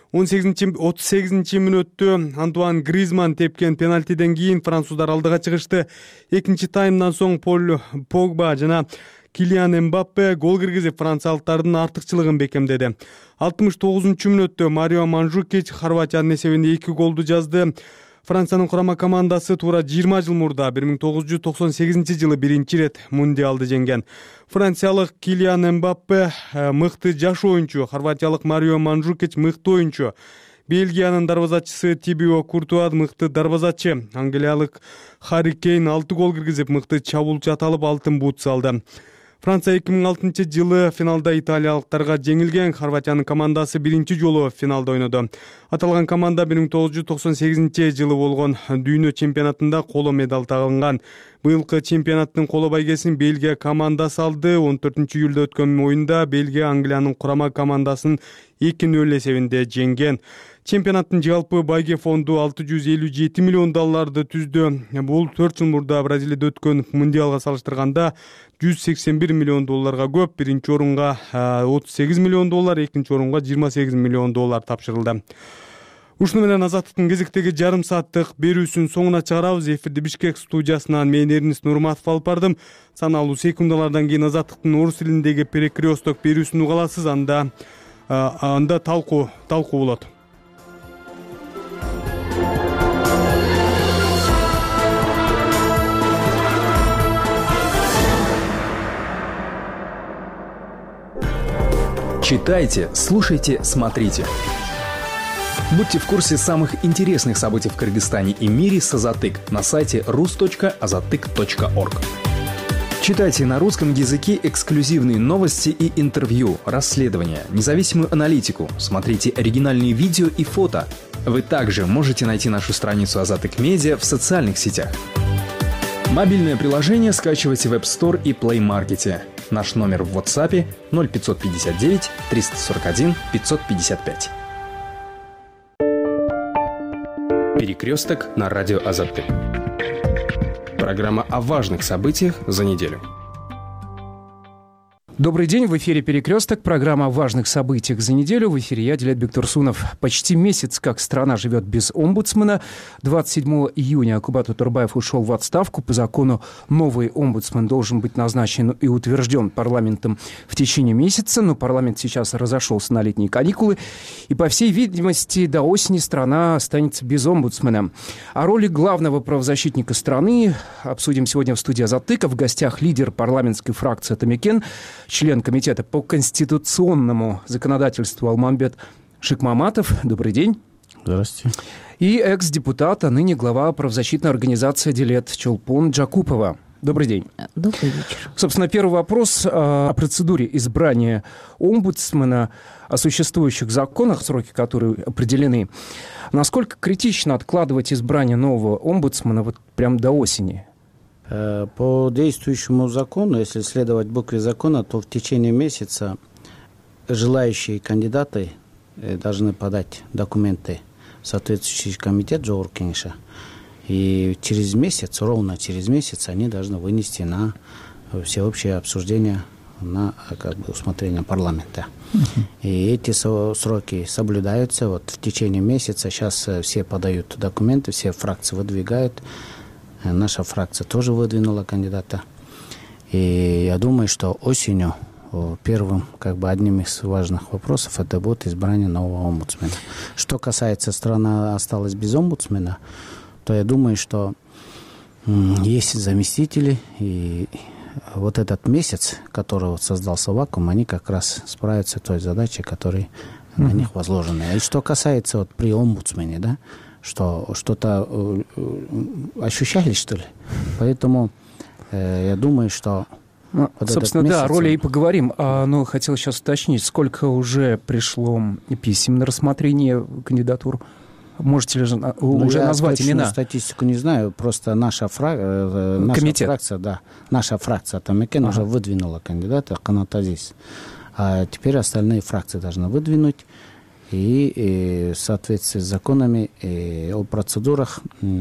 38-мүнөттө Антуан Гризман тепкен пенальтиден кийин француздар алдыга чыгышты. Экинчи таймдан соң Пол Погба жана Килиан Мбаппе гол киргизип франциялыктардын артыкчылыгын бекемдеди. 69-мүнөттө Марио Манжукич Хорватиянын эсебинде 2 голду жазды. Франциянын курама командасы туура 20 жыл мурда 1998-жылы биринчи ирет мундиалды жеңген. Франциялык Килиан Мбаппе мыкты жаш оюнчу, хорватиялык Марио Манжукич мыкты оюнчу. Бельгиянын дарбазачысы Тибио Куртуа мыкты дарбазачы. Англиялык Харри Кейн 6 гол киргизип мыкты чабуулчу аталып алтын бут салды. Франция 2006-жылы финалда италиялыктарга жеңилген. Хорватиянын командасы биринчи жолу финалда ойноду. Аталган команда 1998-жылы болгон дүйнө чемпионатында коло медаль тагылган. Быйылкы чемпионаттын коло байгесин Бельгия командасы алды. 14-июлда өткөн оюнда Бельгия Англиянын курама командасын 2-0 эсебинде жеңген. Чемпионаттын жалпы байге фонду $657 миллион түздү. Бул 4 жыл мурда Бразилияда өткөн мундиалга салыштырганда $181 миллион көп. Биринчи орунга $38 миллион, экинчи орунга $28 миллион тапшырылды. Ушуну менен Азаттыктын кезектеги жарым сааттык берүүсүн соңуна чыгарабыз. Эфирди Бишкек студиясынан мен Эрнис Нурматов алып бардым. Саналуу секундалардан кийин Азаттыктын орус тилиндеги перекресток берүүсүн угаласыз. Анда талкуу болот. Читайте, слушайте, смотрите. Будьте в курсе самых интересных событий в Кыргызстане и мире с Азатык на сайте rus.azatyk.org. Читайте на русском языке эксклюзивные новости и интервью, расследования, независимую аналитику, смотрите оригинальные видео и фото. Вы также можете найти нашу страницу Азатык Медиа в социальных сетях. Мобильное приложение скачивайте в App Store и Play Market. Наш номер в WhatsApp 0559 341 555. Перекресток на радио Азатык. Программа о важных событиях за неделю. Добрый день, в эфире «Перекресток», программа о важных событиях за неделю. В эфире я, Дилет Бектурсунов. Почти месяц, как страна живет без омбудсмена. 27 июня Акубат Утурбаев ушел в отставку. По закону новый омбудсмен должен быть назначен и утвержден парламентом в течение месяца. Но парламент сейчас разошелся на летние каникулы. И, по всей видимости, до осени страна останется без омбудсмена. О роли главного правозащитника страны обсудим сегодня в студии Азатыка. В гостях лидер парламентской фракции Атамекен, член комитета по конституционному законодательству Алмамбет Шикмаматов. Добрый день. Здравствуйте. И экс-депутат, а ныне глава правозащитной организации «Дилет» Чолпон Джакупова. Добрый день. Добрый вечер. Собственно, первый вопрос о процедуре избрания омбудсмена, о существующих законах, сроки которые определены. Насколько критично откладывать избрание нового омбудсмена вот прямо до осени? По действующему закону, если следовать букве закона, то в течение месяца желающие кандидаты должны подать документы в соответствующий комитет Жогоркенеша. И через месяц, ровно через месяц, они должны вынести на всеобщее обсуждение, на усмотрение парламента. И эти сроки соблюдаются. Вот в течение месяца сейчас все подают документы, все фракции выдвигают. Наша фракция тоже выдвинула кандидата. И я думаю, что осенью первым, одним из важных вопросов, это будет избрание нового омбудсмена. Что касается страны осталась без омбудсмена, то я думаю, что есть заместители, и вот этот месяц, который создался вакуум, они как раз справятся с той задачей, которая на них возложена. И что касается при омбудсмене, да, что что-то ощущали, что ли? Поэтому я думаю, что... Собственно, месяц... да, о роли и поговорим. Но хотел сейчас уточнить, сколько уже пришло писем на рассмотрение кандидатур? Можете ли уже назвать имена? Я статистику не знаю, просто наша фракция, да, наша фракция Атамекен уже выдвинула кандидата Канат Азиз. А теперь остальные фракции должны выдвинуть. И в соответствии с законами о процедурах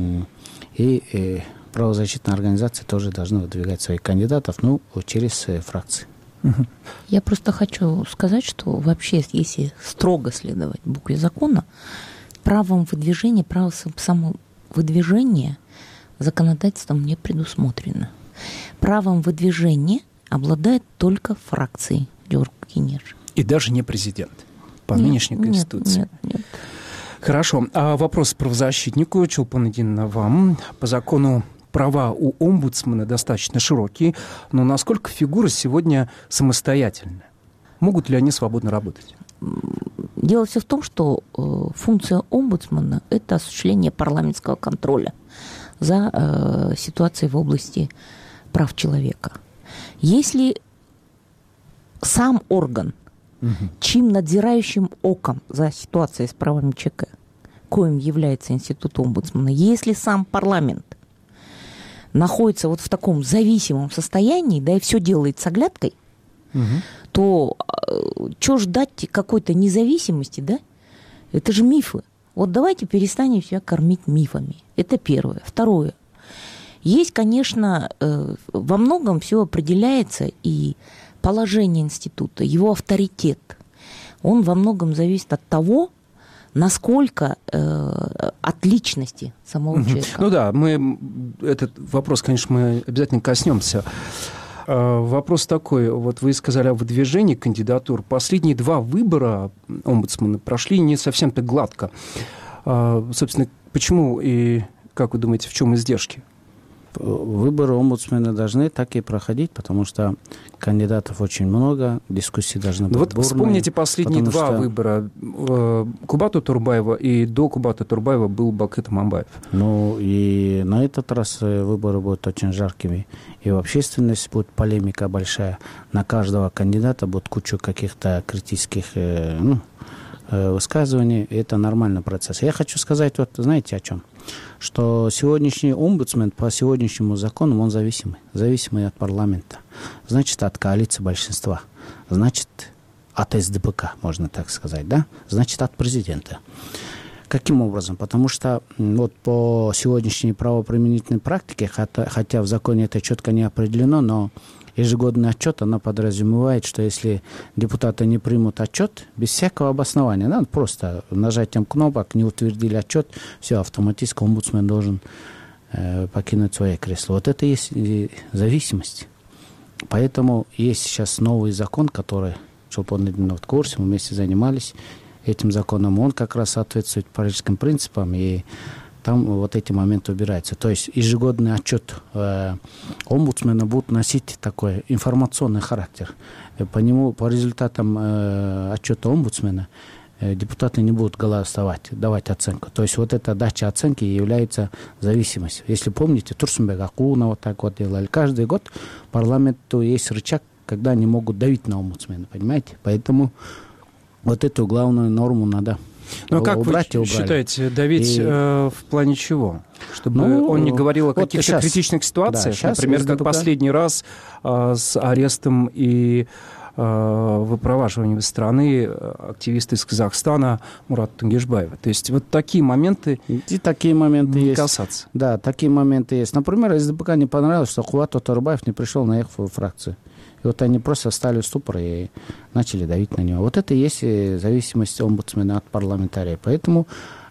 и правозащитные организации тоже должны выдвигать своих кандидатов, через фракции. Я просто хочу сказать, что вообще, если строго следовать букве закона, правом выдвижения, право самовыдвижения законодательством не предусмотрено. Правом выдвижения обладает только фракции Жогоркенеш. И даже не президент. По нынешней Конституции. Нет. Хорошо. А вопрос правозащитнику, Чолпон Идин, вам. По закону права у омбудсмена достаточно широкие, но насколько фигура сегодня самостоятельна? Могут ли они свободно работать? Дело все в том, что функция омбудсмена – это осуществление парламентского контроля за ситуацией в области прав человека. Если сам орган, чьим надзирающим оком за ситуацией с правами человека, коим является институт омбудсмена, если сам парламент находится вот в таком зависимом состоянии, да, и все делает с оглядкой, то что ждать какой-то независимости, да? Это же мифы. Вот давайте перестанем себя кормить мифами. Это первое. Второе. Есть, конечно, во многом все определяется, и положение института, его авторитет, он во многом зависит от того, насколько от личности самого человека. Ну да, мы этот вопрос, конечно, мы обязательно коснемся. Вопрос такой. Вот вы сказали о выдвижении кандидатур. Последние 2 выбора омбудсмена прошли не совсем-то гладко. Собственно, почему и как вы думаете, в чем издержки? Выборы омбудсмена должны так и проходить, потому что кандидатов очень много, дискуссии должны быть бурные. Вот вспомните последние 2 выбора. Кубату Турбаева, и до Кубата Турбаева был Бакыт Аманбаев. Ну, и на этот раз выборы будут очень жаркими. И в общественности будет полемика большая. На каждого кандидата будет куча каких-то критических высказываний. И это нормальный процесс. Я хочу сказать, вот знаете о чем? Что сегодняшний омбудсмен по сегодняшнему закону, он зависимый от парламента, значит, от коалиции большинства, значит, от СДПК, можно так сказать, да, значит, от президента. Каким образом? Потому что вот по сегодняшней правоприменительной практике, хотя в законе это четко не определено, но ежегодный отчет, она подразумевает, что если депутаты не примут отчет без всякого обоснования, да, просто нажатием кнопок не утвердили отчет, все, автоматически омбудсмен должен покинуть свое кресло. Вот это и есть зависимость. Поэтому есть сейчас новый закон, который, чтобы он в курсе, мы вместе занимались этим законом, он как раз соответствует парижским принципам, и там вот эти моменты убираются. То есть ежегодный отчет омбудсмена будет носить такой информационный характер. По нему, по результатам отчета омбудсмена депутаты не будут голосовать, давать оценку. То есть вот эта дача оценки является зависимостью. Если помните, Турсунбек Акунов вот так вот делали. Каждый год парламенту есть рычаг, когда они могут давить на омбудсмена, понимаете? Поэтому вот эту главную норму надо как вы считаете, давить в плане чего? Чтобы он не говорил о каких-то критичных ситуациях, да, например, как последний раз с арестом и выпроваживанием из страны активиста из Казахстана Мурата Тунгешбаева. То есть вот такие моменты, и такие моменты не есть. Касаться. Да, такие моменты есть. Например, СДПК не понравилось, что Кубат Турбаев не пришел на их фракцию. И вот они просто стали в ступор и начали давить на него. Вот это и есть зависимость омбудсмена от парламентария. Поэтому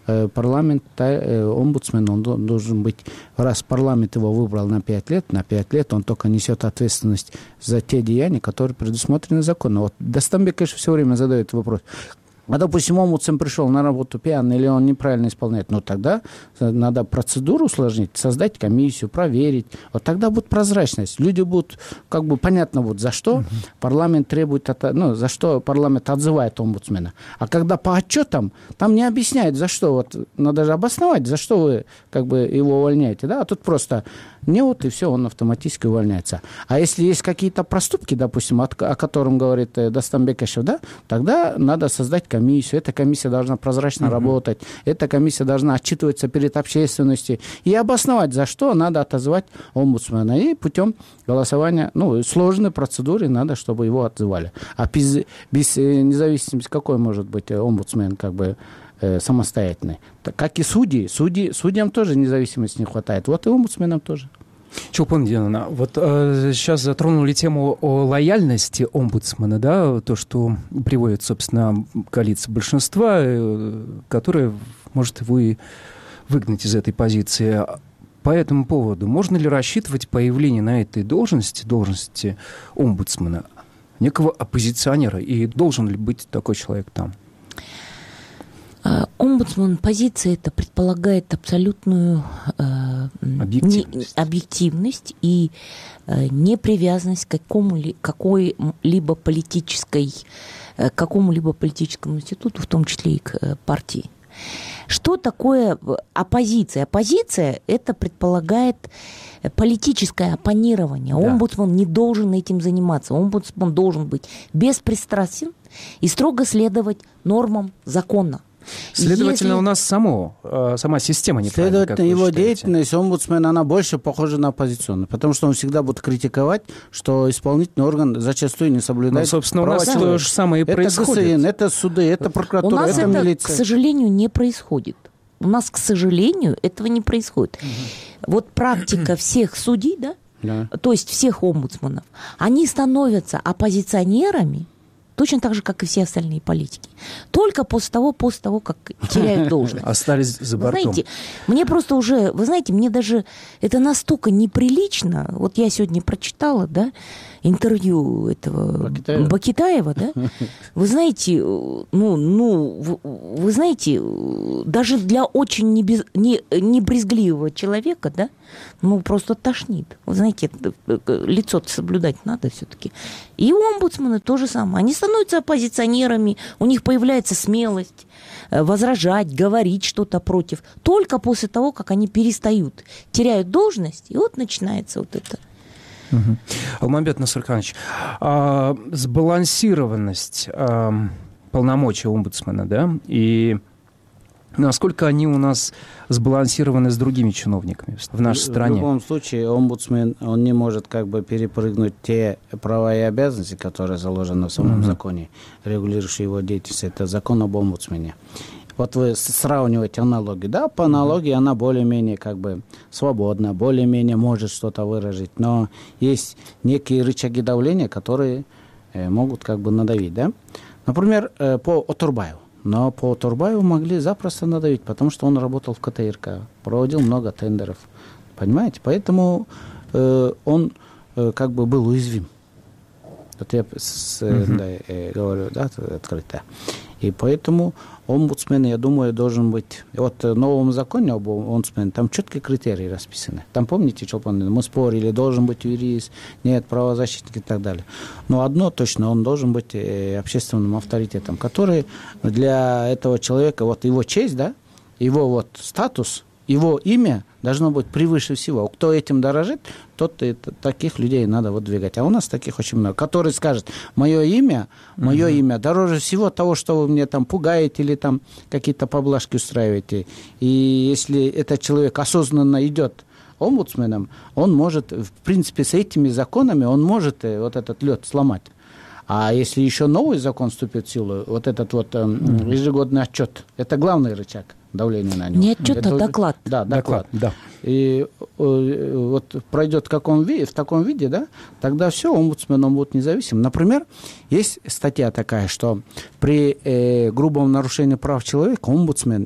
омбудсмен, он должен быть, раз парламент его выбрал на 5 лет он только несет ответственность за те деяния, которые предусмотрены законом. Вот Достамбек, конечно, все время задает вопрос. А, допустим, омбудсмен пришел на работу пьяный или он неправильно исполняет, ну тогда надо процедуру усложнить, создать комиссию, проверить. Вот тогда будет прозрачность. Люди будут, как бы понятно, вот за что парламент требует, за что парламент отзывает омбудсмена. А когда по отчетам, там не объясняют, за что. Вот надо же обосновать, за что вы как бы его увольняете. Да? А тут просто и все, он автоматически увольняется. А если есть какие-то проступки, допустим, о котором говорит Достамбекашев, да, тогда надо создать комиссию. Эта комиссия должна прозрачно работать. Эта комиссия должна отчитываться перед общественностью и обосновать, за что надо отозвать омбудсмена. И путем голосования, сложной процедуры надо, чтобы его отзывали. А без независимости какой может быть омбудсмен, как бы, самостоятельный. Как и судьям тоже независимости не хватает. Вот и омбудсменам тоже. Чулпан Динана, вот сейчас затронули тему о лояльности омбудсмена, да, то, что приводит, собственно, коалиция большинства, которая может его и выгнать из этой позиции. По этому поводу можно ли рассчитывать появление на этой должности омбудсмена некого оппозиционера, и должен ли быть такой человек там? Омбудсмен, позиция это предполагает абсолютную объективность и непривязанность к какому-либо политическому институту, в том числе и к партии. Что такое оппозиция? Оппозиция это предполагает политическое оппонирование. Да. Омбудсмен не должен этим заниматься. Омбудсмен должен быть беспристрастен и строго следовать нормам закона. Следовательно, у нас сама система неправильная. Следовательно, его деятельность омбудсмена, она больше похожа на оппозиционную, потому что он всегда будет критиковать, что исполнительный орган зачастую не соблюдает права собственно, человека. У нас то же самое и происходит. Это ГСН, это суды, это прокуратура, у нас это милиция. К сожалению, не происходит. У нас, к сожалению, этого не происходит. Вот практика всех судей, то есть всех омбудсменов, они становятся оппозиционерами точно так же, как и все остальные политики. Только после того, как теряют должность. Остались за бортом. Знаете, мне просто уже, мне даже это настолько неприлично. Вот я сегодня прочитала, интервью этого Бакетаева, Вы знаете, даже для очень небрезгливого человека, просто тошнит. Вы знаете, лицо-то соблюдать надо все-таки. И омбудсмены то же самое. Они становятся оппозиционерами, у них появляется смелость возражать, говорить что-то против. Только после того, как они перестают, теряют должность, и вот начинается вот это. Алмамбет Насырханович, сбалансированность полномочий омбудсмена, и насколько они у нас сбалансированы с другими чиновниками в нашей стране? В любом случае, омбудсмен, он не может перепрыгнуть те права и обязанности, которые заложены в самом законе, регулирующие его деятельность. Это закон об омбудсмене. Вот вы сравниваете аналогию, по аналогии она более-менее свободна, более-менее может что-то выразить, но есть некие рычаги давления, которые могут надавить, Например, по Отурбаеву. Но по Отурбаеву могли запросто надавить, потому что он работал в КТРК, проводил много тендеров, понимаете? Поэтому он был уязвим. Вот я говорю, открыто. И поэтому омбудсмен, я думаю, должен быть... Вот в новом законе об омбудсмене там четкие критерии расписаны. Там, помните, мы спорили, должен быть юрист, нет, правозащитник и так далее. Но одно точно, он должен быть общественным авторитетом, который для этого человека, его честь, его статус, его имя должно быть превыше всего. Кто этим дорожит, таких людей надо двигать. А у нас таких очень много, которые скажут, мое имя дороже всего того, что вы мне пугаете или какие-то поблажки устраиваете. И если этот человек осознанно идет омбудсменом, он может, в принципе, с этими законами, он может этот лед сломать. А если еще новый закон вступит в силу, этот ежегодный отчет, это главный рычаг давления на него. Не отчет, а доклад. Доклад. И пройдет в таком виде, тогда все, омбудсмен, он будет независим. Например, есть статья такая, что при грубом нарушении прав человека омбудсмен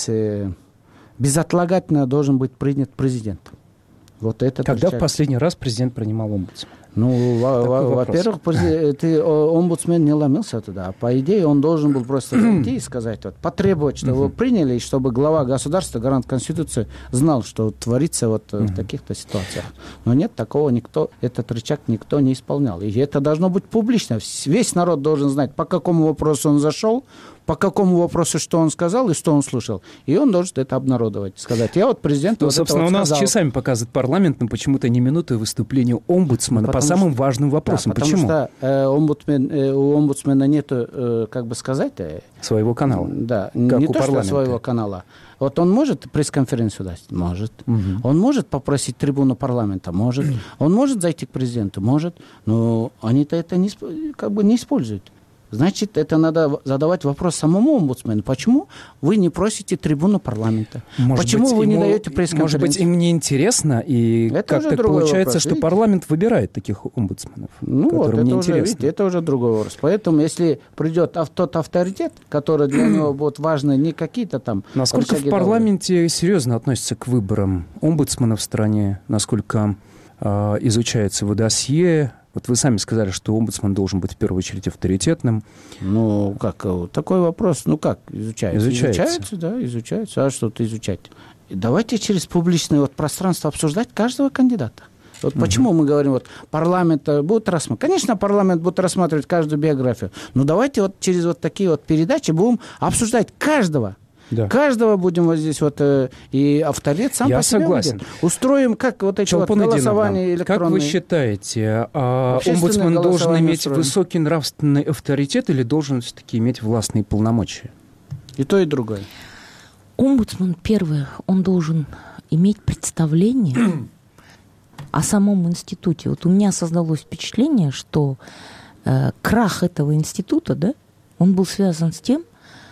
безотлагательно должен быть принят президентом. Когда в последний раз президент принимал омбудсмена? Во-первых, омбудсмен не ломился туда. По идее, он должен был просто зайти и сказать, потребовать, чтобы его приняли, и чтобы глава государства, гарант Конституции, знал, что творится в таких-то ситуациях. Но нет, такого этот рычаг никто не исполнял. И это должно быть публично. Весь народ должен знать, по какому вопросу он зашел, по какому вопросу, что он сказал и что он слушал. И он должен это обнародовать, сказать, я президенту собственно, у нас часами показывает парламент, но почему-то не минуты выступления омбудсмена по самым важным вопросам. Почему? Потому что у омбудсмена нету, своего канала. Не то, что своего канала. Он может пресс-конференцию дать? Может. Он может попросить трибуну парламента? Может. Он может зайти к президенту? Может. Но они-то это не используют. Значит, это надо задавать вопрос самому омбудсмену. Почему вы не просите трибуну парламента? Почему вы не даете пресс-конференцию? Может быть, им не интересно, и как так получается, что парламент выбирает таких омбудсменов, которым не интересно. Это уже другой вопрос. Поэтому, если придет тот авторитет, который для него будет важен, не какие-то Насколько в парламенте серьезно относятся к выборам омбудсмена в стране? Насколько изучается его досье? Вы сами сказали, что омбудсмен должен быть в первую очередь авторитетным. Такой вопрос, изучается? Изучается. А что-то изучать? Давайте через публичное пространство обсуждать каждого кандидата. Почему мы говорим, парламент будет рассматривать? Конечно, парламент будет рассматривать каждую биографию, но давайте через такие передачи будем обсуждать каждого. Да. Каждого будем здесь и авторитет сам Я по себе согласен. Будет. Устроим голосование электронное. Как вы считаете, омбудсмен должен иметь высокий нравственный авторитет или должен все-таки иметь властные полномочия? И то, и другое. Омбудсман, первое, он должен иметь представление о самом институте. Вот у меня создалось впечатление, что крах этого института, да, он был связан с тем,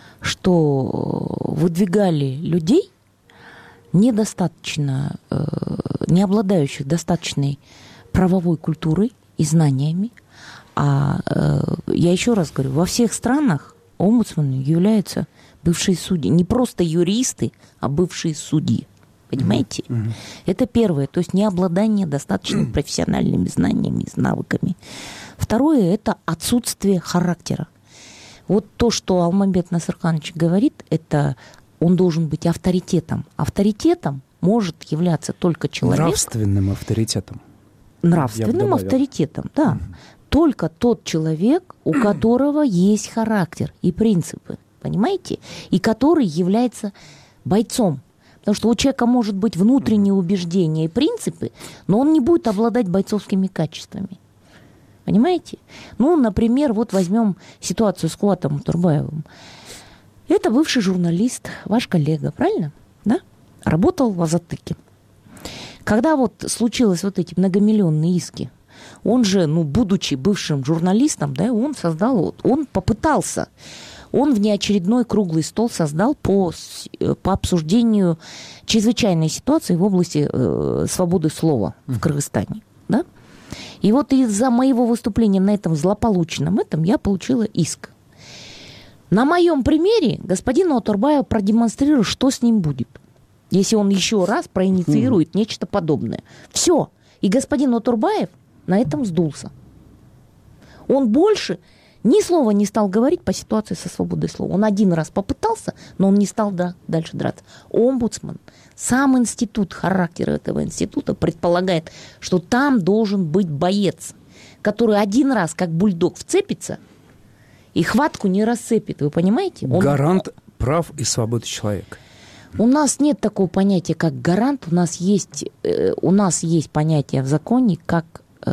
что выдвигали людей, недостаточно, не обладающих достаточной правовой культурой и знаниями. А я еще раз говорю, во всех странах омбудсменами являются бывшие судьи. Не просто юристы, а бывшие судьи. Понимаете? Это первое. То есть необладание достаточно профессиональными знаниями и навыками. Второе – это отсутствие характера. Вот то, что Алмамбет Насырханович говорит, это он должен быть авторитетом. Авторитетом может являться только человек... Нравственным авторитетом. Нравственным авторитетом, да. Только тот человек, у которого есть характер и принципы, понимаете? И который является бойцом. Потому что у человека может быть внутренние убеждения и принципы, но он не будет обладать бойцовскими качествами. Понимаете? Ну, например, вот возьмем ситуацию с Кулатом Турбаевым. Это бывший журналист, ваш коллега, правильно? Да? Работал в Азаттыке. Когда вот случилось вот эти многомиллионные иски, он же, будучи бывшим журналистом, да, он создал, он попытался, он внеочередной круглый стол создал по обсуждению чрезвычайной ситуации в области свободы слова в Кыргызстане, да? И вот из-за моего выступления на этом злополучном я получила иск. На моем примере господин Отурбаев продемонстрирует, что с ним будет, если он еще раз проинициирует нечто подобное. Все. И господин Отурбаев на этом сдулся. Он больше ни слова не стал говорить по ситуации со свободой слова. Он один раз попытался, но он не стал дальше драться. Омбудсман, сам институт, характер этого института предполагает, что там должен быть боец, который один раз, как бульдог, вцепится и хватку не расцепит. Вы понимаете? Гарант прав и свободы человека. У нас нет такого понятия, как гарант. У нас есть понятие в законе, как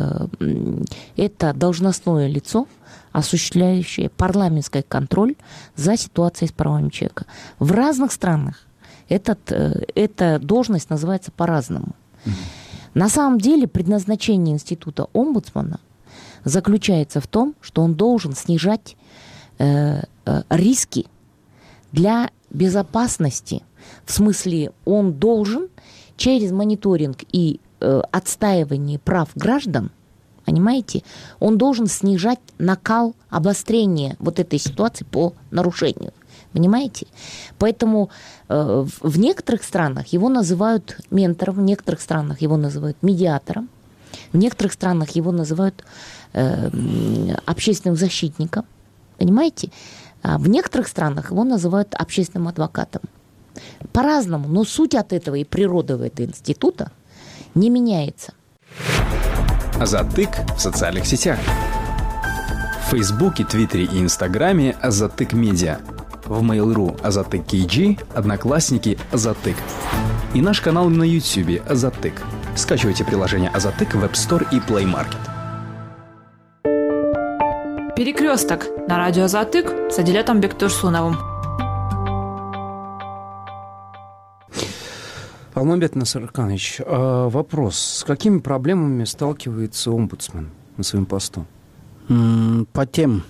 это должностное лицо, осуществляющее парламентский контроль за ситуацией с правами человека. В разных странах эта должность называется по-разному. На самом деле предназначение института омбудсмана заключается в том, что он должен снижать риски для безопасности. В смысле, он должен через мониторинг и отстаивание прав граждан, понимаете, он должен снижать накал обострения вот этой ситуации по нарушению. Понимаете? Поэтому в некоторых странах его называют ментором, в некоторых странах его называют медиатором, в некоторых странах его называют общественным защитником. Понимаете? А в некоторых странах его называют общественным адвокатом. По-разному, но суть от этого и природа этого института не меняется. Затык в социальных сетях. В Фейсбуке, Твиттере и Инстаграме Азатык Медиа. В Mail.ru Азатык KG, Одноклассники Азатык. И наш канал на Ютьюбе Азатык. Скачивайте приложение Азатык в App Store и Play Market. Перекресток на радио Азатык с Адилетом Бектурсуновым. Алмамбет Насырханович, вопрос. С какими проблемами сталкивается омбудсмен на своем посту? По тем,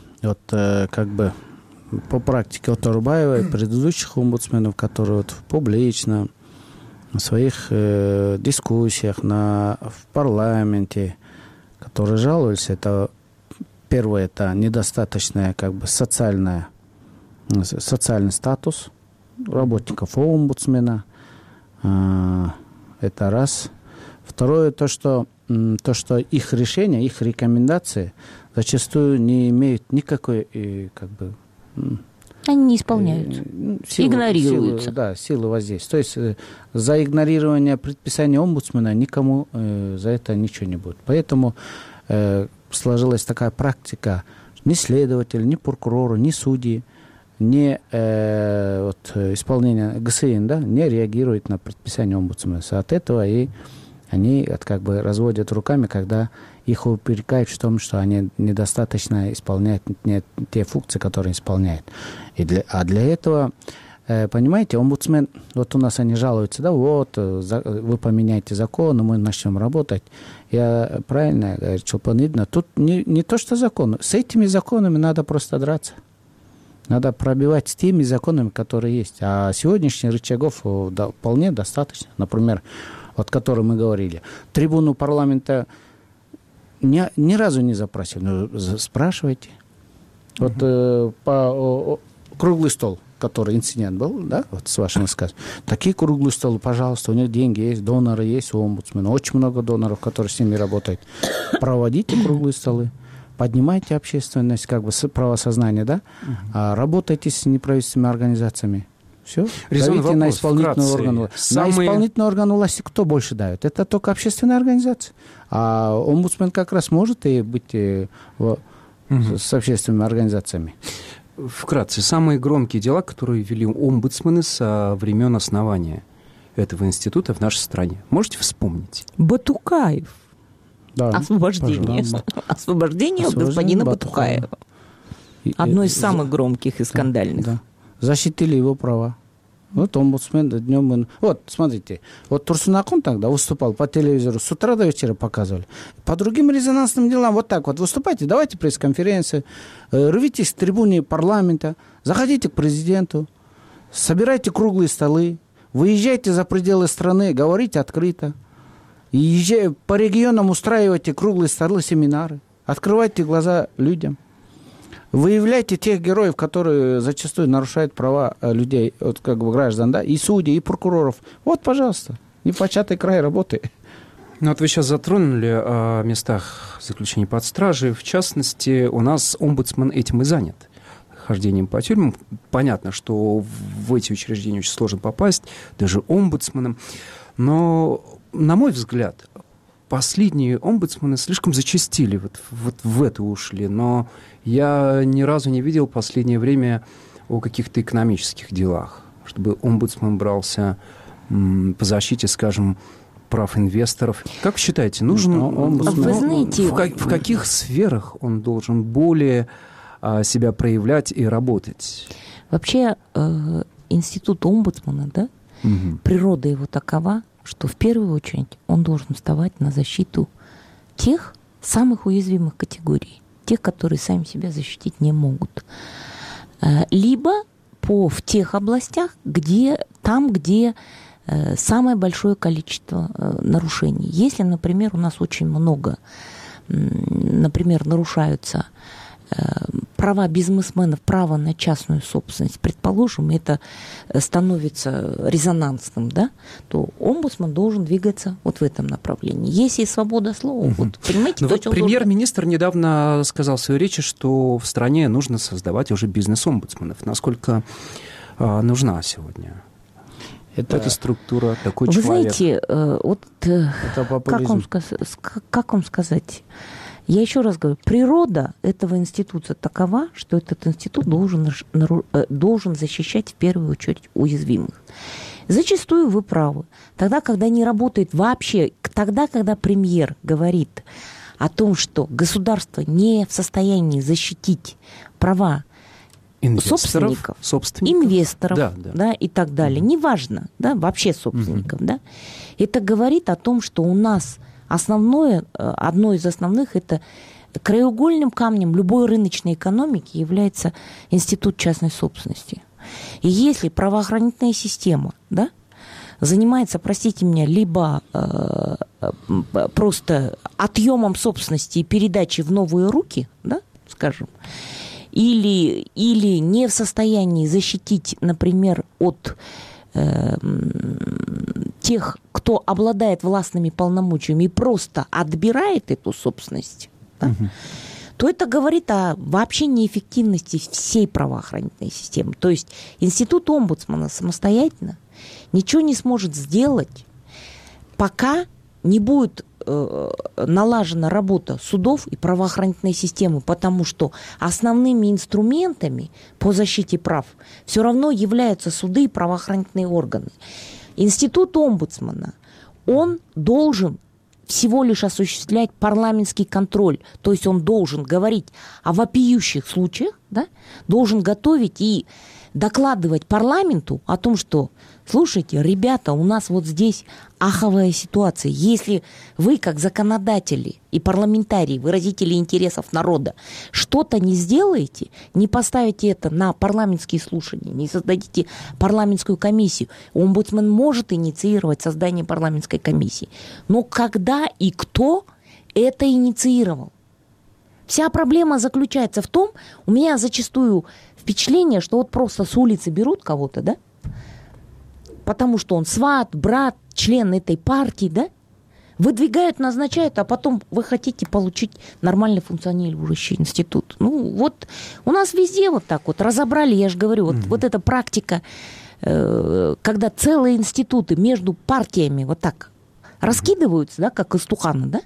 по практике Отурбаева и предыдущих омбудсменов, которые публично в своих дискуссиях в парламенте, которые жаловались, это первое, это недостаточный социальный статус работников омбудсмена. Это раз. Второе, то, что их решения, их рекомендации зачастую не имеют никакой, они не исполняются, игнорируются. Силы воздействия. То есть за игнорирование предписаний омбудсмена никому за это ничего не будет. Поэтому сложилась такая практика: ни следователь, ни прокурор, ни судьи, не исполнение ГСИН, не реагирует на предписание омбудсмена. От этого и они как бы разводят руками, когда их упрекают в том, что они недостаточно исполняют те функции, которые исполняют. А для этого, понимаете, омбудсмен, вот у нас они жалуются, да, вот, вы поменяете закон, и мы начнем работать. Я правильно говорю, Чулпан Идна, тут не то, что закон, с этими законами надо просто драться. Надо пробивать с теми законами, которые есть. А сегодняшних рычагов вполне достаточно. Например, вот о котором мы говорили. Трибуну парламента ни разу не запросили. Ну, спрашивайте. Вот круглый стол, который инцидент был, да, вот с вашим рассказом. Такие круглые столы, пожалуйста, у них деньги есть, доноры есть, у омбудсмена. Очень много доноров, которые с ними работают. Проводите круглые столы. Поднимайте общественность, как бы правосознание, да? Работайте с неправительственными организациями. Все. Давите на исполнительный орган. На исполнительный орган власти кто больше дает? Это только общественная организация. А омбудсмен как раз может и быть с общественными организациями. Вкратце, самые громкие дела, которые вели омбудсмены со времен основания этого института в нашей стране. Можете вспомнить? Батукаев. Да, Освобождение господина Батукаева. Одно из самых громких и скандальных. Да. Защитили его права. Вот омбудсмен днем... Вот, смотрите, вот Турсунакун тогда выступал по телевизору, с утра до вечера показывали. По другим резонансным делам вот так вот выступайте, давайте пресс-конференции, рвитесь к трибуне парламента, заходите к президенту, собирайте круглые столы, выезжайте за пределы страны, говорите открыто. Езжайте по регионам, устраивайте круглые столы, семинары, открывайте глаза людям, выявляйте тех героев, которые зачастую нарушают права людей, вот как бы граждан, да, и судей, и прокуроров. Вот, пожалуйста, непочатый край работы. Ну вот вы сейчас затронули о местах заключения под стражей. В частности, у нас омбудсмен этим и занят. Хождением по тюрьмам. Понятно, что в эти учреждения очень сложно попасть, даже омбудсменом. Но, на мой взгляд, последние омбудсмены слишком зачастили, вот в это ушли. Но я ни разу не видел в последнее время о каких-то экономических делах, чтобы омбудсмен брался по защите, скажем, прав инвесторов. Как вы считаете, нужен омбудсмен? Вы знаете, в каких сферах он должен более себя проявлять и работать? Вообще, институт омбудсмена, да, природа его такова, что в первую очередь он должен вставать на защиту тех самых уязвимых категорий, тех, которые сами себя защитить не могут. Либо в тех областях, где самое большое количество нарушений. Если, например, у нас очень много, например, нарушаются права бизнесменов, право на частную собственность, предположим, это становится резонансным, да, то омбудсмен должен двигаться вот в этом направлении. Если свобода слова, вот, понимаете, вот премьер-министр недавно сказал в своей речи, что в стране нужно создавать уже бизнес-омбудсменов. Насколько нужна сегодня эта структура, такой человек? Вы знаете, вот как вам сказать? Я еще раз говорю, природа этого института такова, что этот институт должен защищать в первую очередь уязвимых. Зачастую вы правы. Тогда, когда не работает вообще, тогда, когда премьер говорит о том, что государство не в состоянии защитить права собственников, инвесторов, да, и так далее, неважно, да, вообще собственников, да, это говорит о том, что у нас одно из основных, это краеугольным камнем любой рыночной экономики является институт частной собственности. И если правоохранительная система, да, занимается, простите меня, либо просто отъемом собственности и передачей в новые руки, да, скажем, или не в состоянии защитить, например, от тех, кто обладает властными полномочиями и просто отбирает эту собственность, да, то это говорит о вообще неэффективности всей правоохранительной системы. То есть институт омбудсмена самостоятельно ничего не сможет сделать, пока не будет налажена работа судов и правоохранительной системы, потому что основными инструментами по защите прав все равно являются суды и правоохранительные органы. Институт омбудсмена, Он должен всего лишь осуществлять парламентский контроль, то есть он должен говорить о вопиющих случаях, да, должен готовить и докладывать парламенту о том, что, слушайте, ребята, у нас вот здесь аховая ситуация. Если вы, как законодатели и парламентарии, выразители интересов народа, что-то не сделаете, не поставите это на парламентские слушания, не создадите парламентскую комиссию, омбудсмен может инициировать создание парламентской комиссии. Но когда и кто это инициировал? Вся проблема заключается в том, у меня зачастую впечатление, что вот просто с улицы берут кого-то, да, потому что он сват, брат, член этой партии, да, выдвигают, назначают, а потом вы хотите получить нормально функционирующий институт. Ну, вот у нас везде вот так вот разобрали, я же говорю, вот эта практика, когда целые институты между партиями вот так раскидываются, да, как истуканы, да,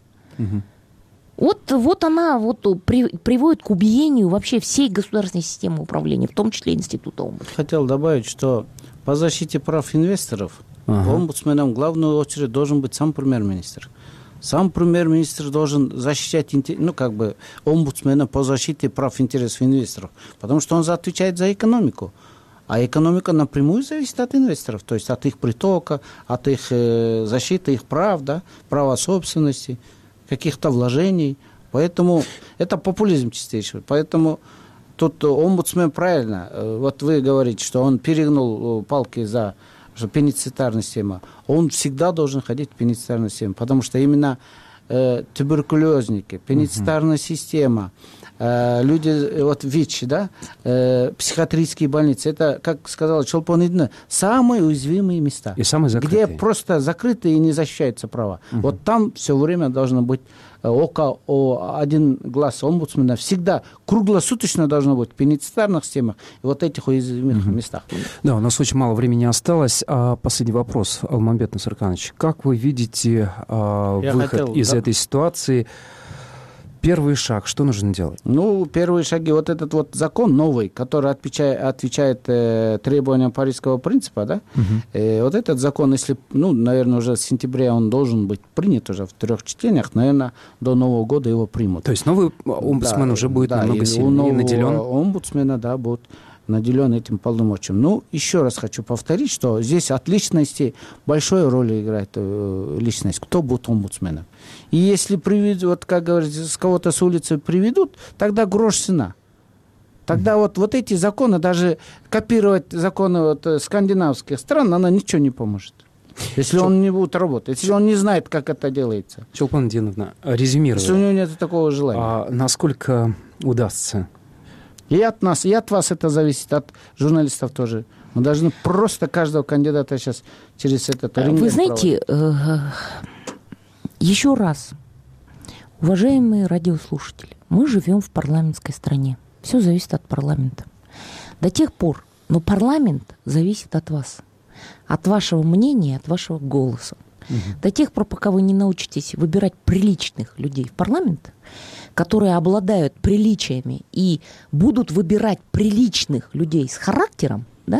вот она приводит к убиению вообще всей государственной системы управления, в том числе института омбудсмена. Хотел добавить, что по защите прав инвесторов омбудсменом в главную очередь должен быть сам премьер-министр. Сам премьер-министр должен защищать, омбудсмена по защите прав интересов инвесторов, потому что он отвечает за экономику. А экономика напрямую зависит от инвесторов, то есть от их притока, от их защиты их прав, да, права собственности, каких-то вложений. Поэтому это популизм чистейший. Поэтому тут омбудсмен правильно. Вот вы говорите, что он перегнул палки за пенициллярную систему. Он всегда должен ходить в пенициллярную систему, потому что именно туберкулезники, пенициллярная система, люди, вот ВИЧ, да, психиатрические больницы, это, как сказал Чолпон Идна, самые уязвимые места. И самые закрытые. Где просто закрыты и не защищаются права. Вот там все время должно быть один глаз омбудсмена всегда круглосуточно должно быть в пенициллярных системах и вот этих уязвимых местах. Да, у нас очень мало времени осталось. Последний вопрос, Алмамбет Насырканович. Как вы видите выход из этой ситуации? Первый шаг, что нужно делать? Ну, первые шаги, вот этот вот закон новый, который отвечает требованиям Парижского принципа, да, вот этот закон, если, наверное, уже с сентября он должен быть принят уже в 3 чтениях, наверное, до Нового года его примут. То есть новый омбудсмен уже будет намного сильнее наделен? Омбудсмена, да, будет наделен этим полномочием. Ну, еще раз хочу повторить, что здесь от личности большую роль играет личность. Кто будет омбудсменом? И если приведут, вот как говорится, с кого-то с улицы приведут, тогда грош цена. Тогда вот эти законы, даже копировать законы скандинавских стран, она ничего не поможет. Если он не будет работать, если он не знает, как это делается. Чолпан Иденовна, резюмируя. Если у него нет такого желания. А насколько удастся? И от нас, и от вас это зависит, от журналистов тоже. Мы должны просто каждого кандидата сейчас через этот рентген. Вы знаете, еще раз, уважаемые радиослушатели, мы живем в парламентской стране. Все зависит от парламента. До тех пор, но парламент зависит от вас, от вашего мнения, от вашего голоса. До тех пор, пока вы не научитесь выбирать приличных людей в парламент, которые обладают приличиями и будут выбирать приличных людей с характером, да?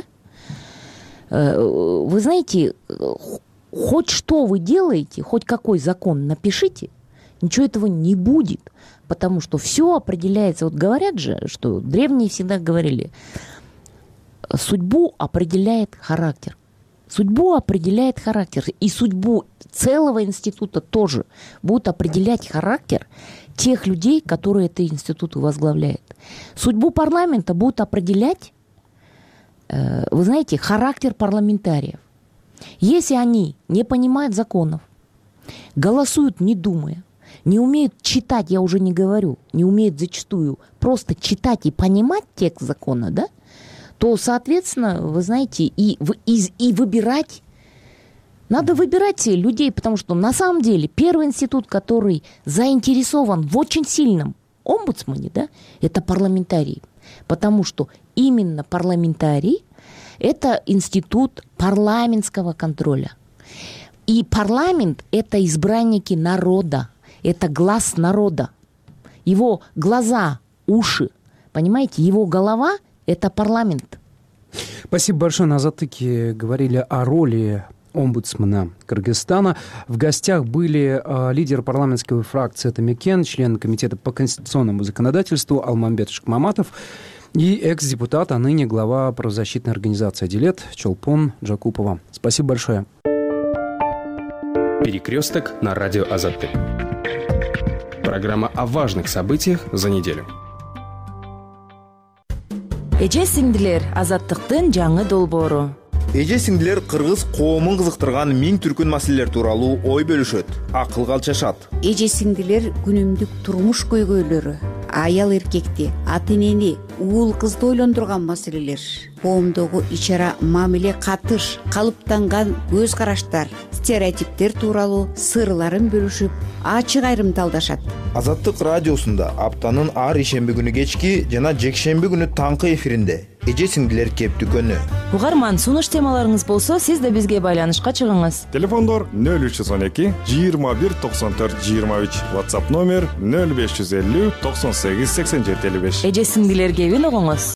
Вы знаете, хоть что вы делаете, хоть какой закон напишите, ничего этого не будет, потому что все определяется. Вот говорят же, что древние всегда говорили, судьбу определяет характер. Судьбу определяет характер. И судьбу целого института тоже будет определять характер тех людей, которые этот институт возглавляют. Судьбу парламента будут определять, вы знаете, характер парламентариев. Если они не понимают законов, голосуют не думая, не умеют читать, я уже не говорю, не умеют зачастую просто читать и понимать текст закона, да, то, соответственно, вы знаете, и выбирать, надо выбирать людей, потому что на самом деле первый институт, который заинтересован в очень сильном омбудсмане, да, это парламентарии. Потому что именно парламентарий – это институт парламентского контроля. И парламент – это избранники народа, это глаз народа. Его глаза, уши, понимаете, его голова – это парламент. Спасибо большое. На «Затыке» говорили о роли омбудсмена Кыргызстана. В гостях были лидер парламентской фракции Атамекен, член комитета по конституционному законодательству Алмамбет Шыкмаматов и экс-депутат, а ныне глава правозащитной организации «Адилет» Чолпон Джакупова. Спасибо большое. Перекресток на радио Азаттык. Программа о важных событиях за неделю. Эже сиңдилер, Азаттыктын жаңы долбоору. Эже сиңдилер кыргыз коомун кызыктырган миң түркүн маселелер тууралуу ой бөлүшөт, акыл калчашат. Эже сиңдилер күнүмдүк турмуш көйгөйлөрү, аял эркекти, ата энени, уул кызды ойлондурган маселелер, коомдогу ич ара мамиле катыш, калыптанган көз караштар, стереотиптер тууралуу сырларын бөлүшүп, ачык айрымдалдашат. Азаттык радиосунда аптанын ар ишемби күнү кечки жана жекшемби күнү таңкы эфиринде эже сиңдилер кептүкөнү. Угарман, сунуш темаларыңыз болсо, сиз да бизге байланышка чыгыңыз. Телефондор 0312 21 94 23, WhatsApp номер 0550 98 87 55. Эже сиңдилер кебин угуңуз.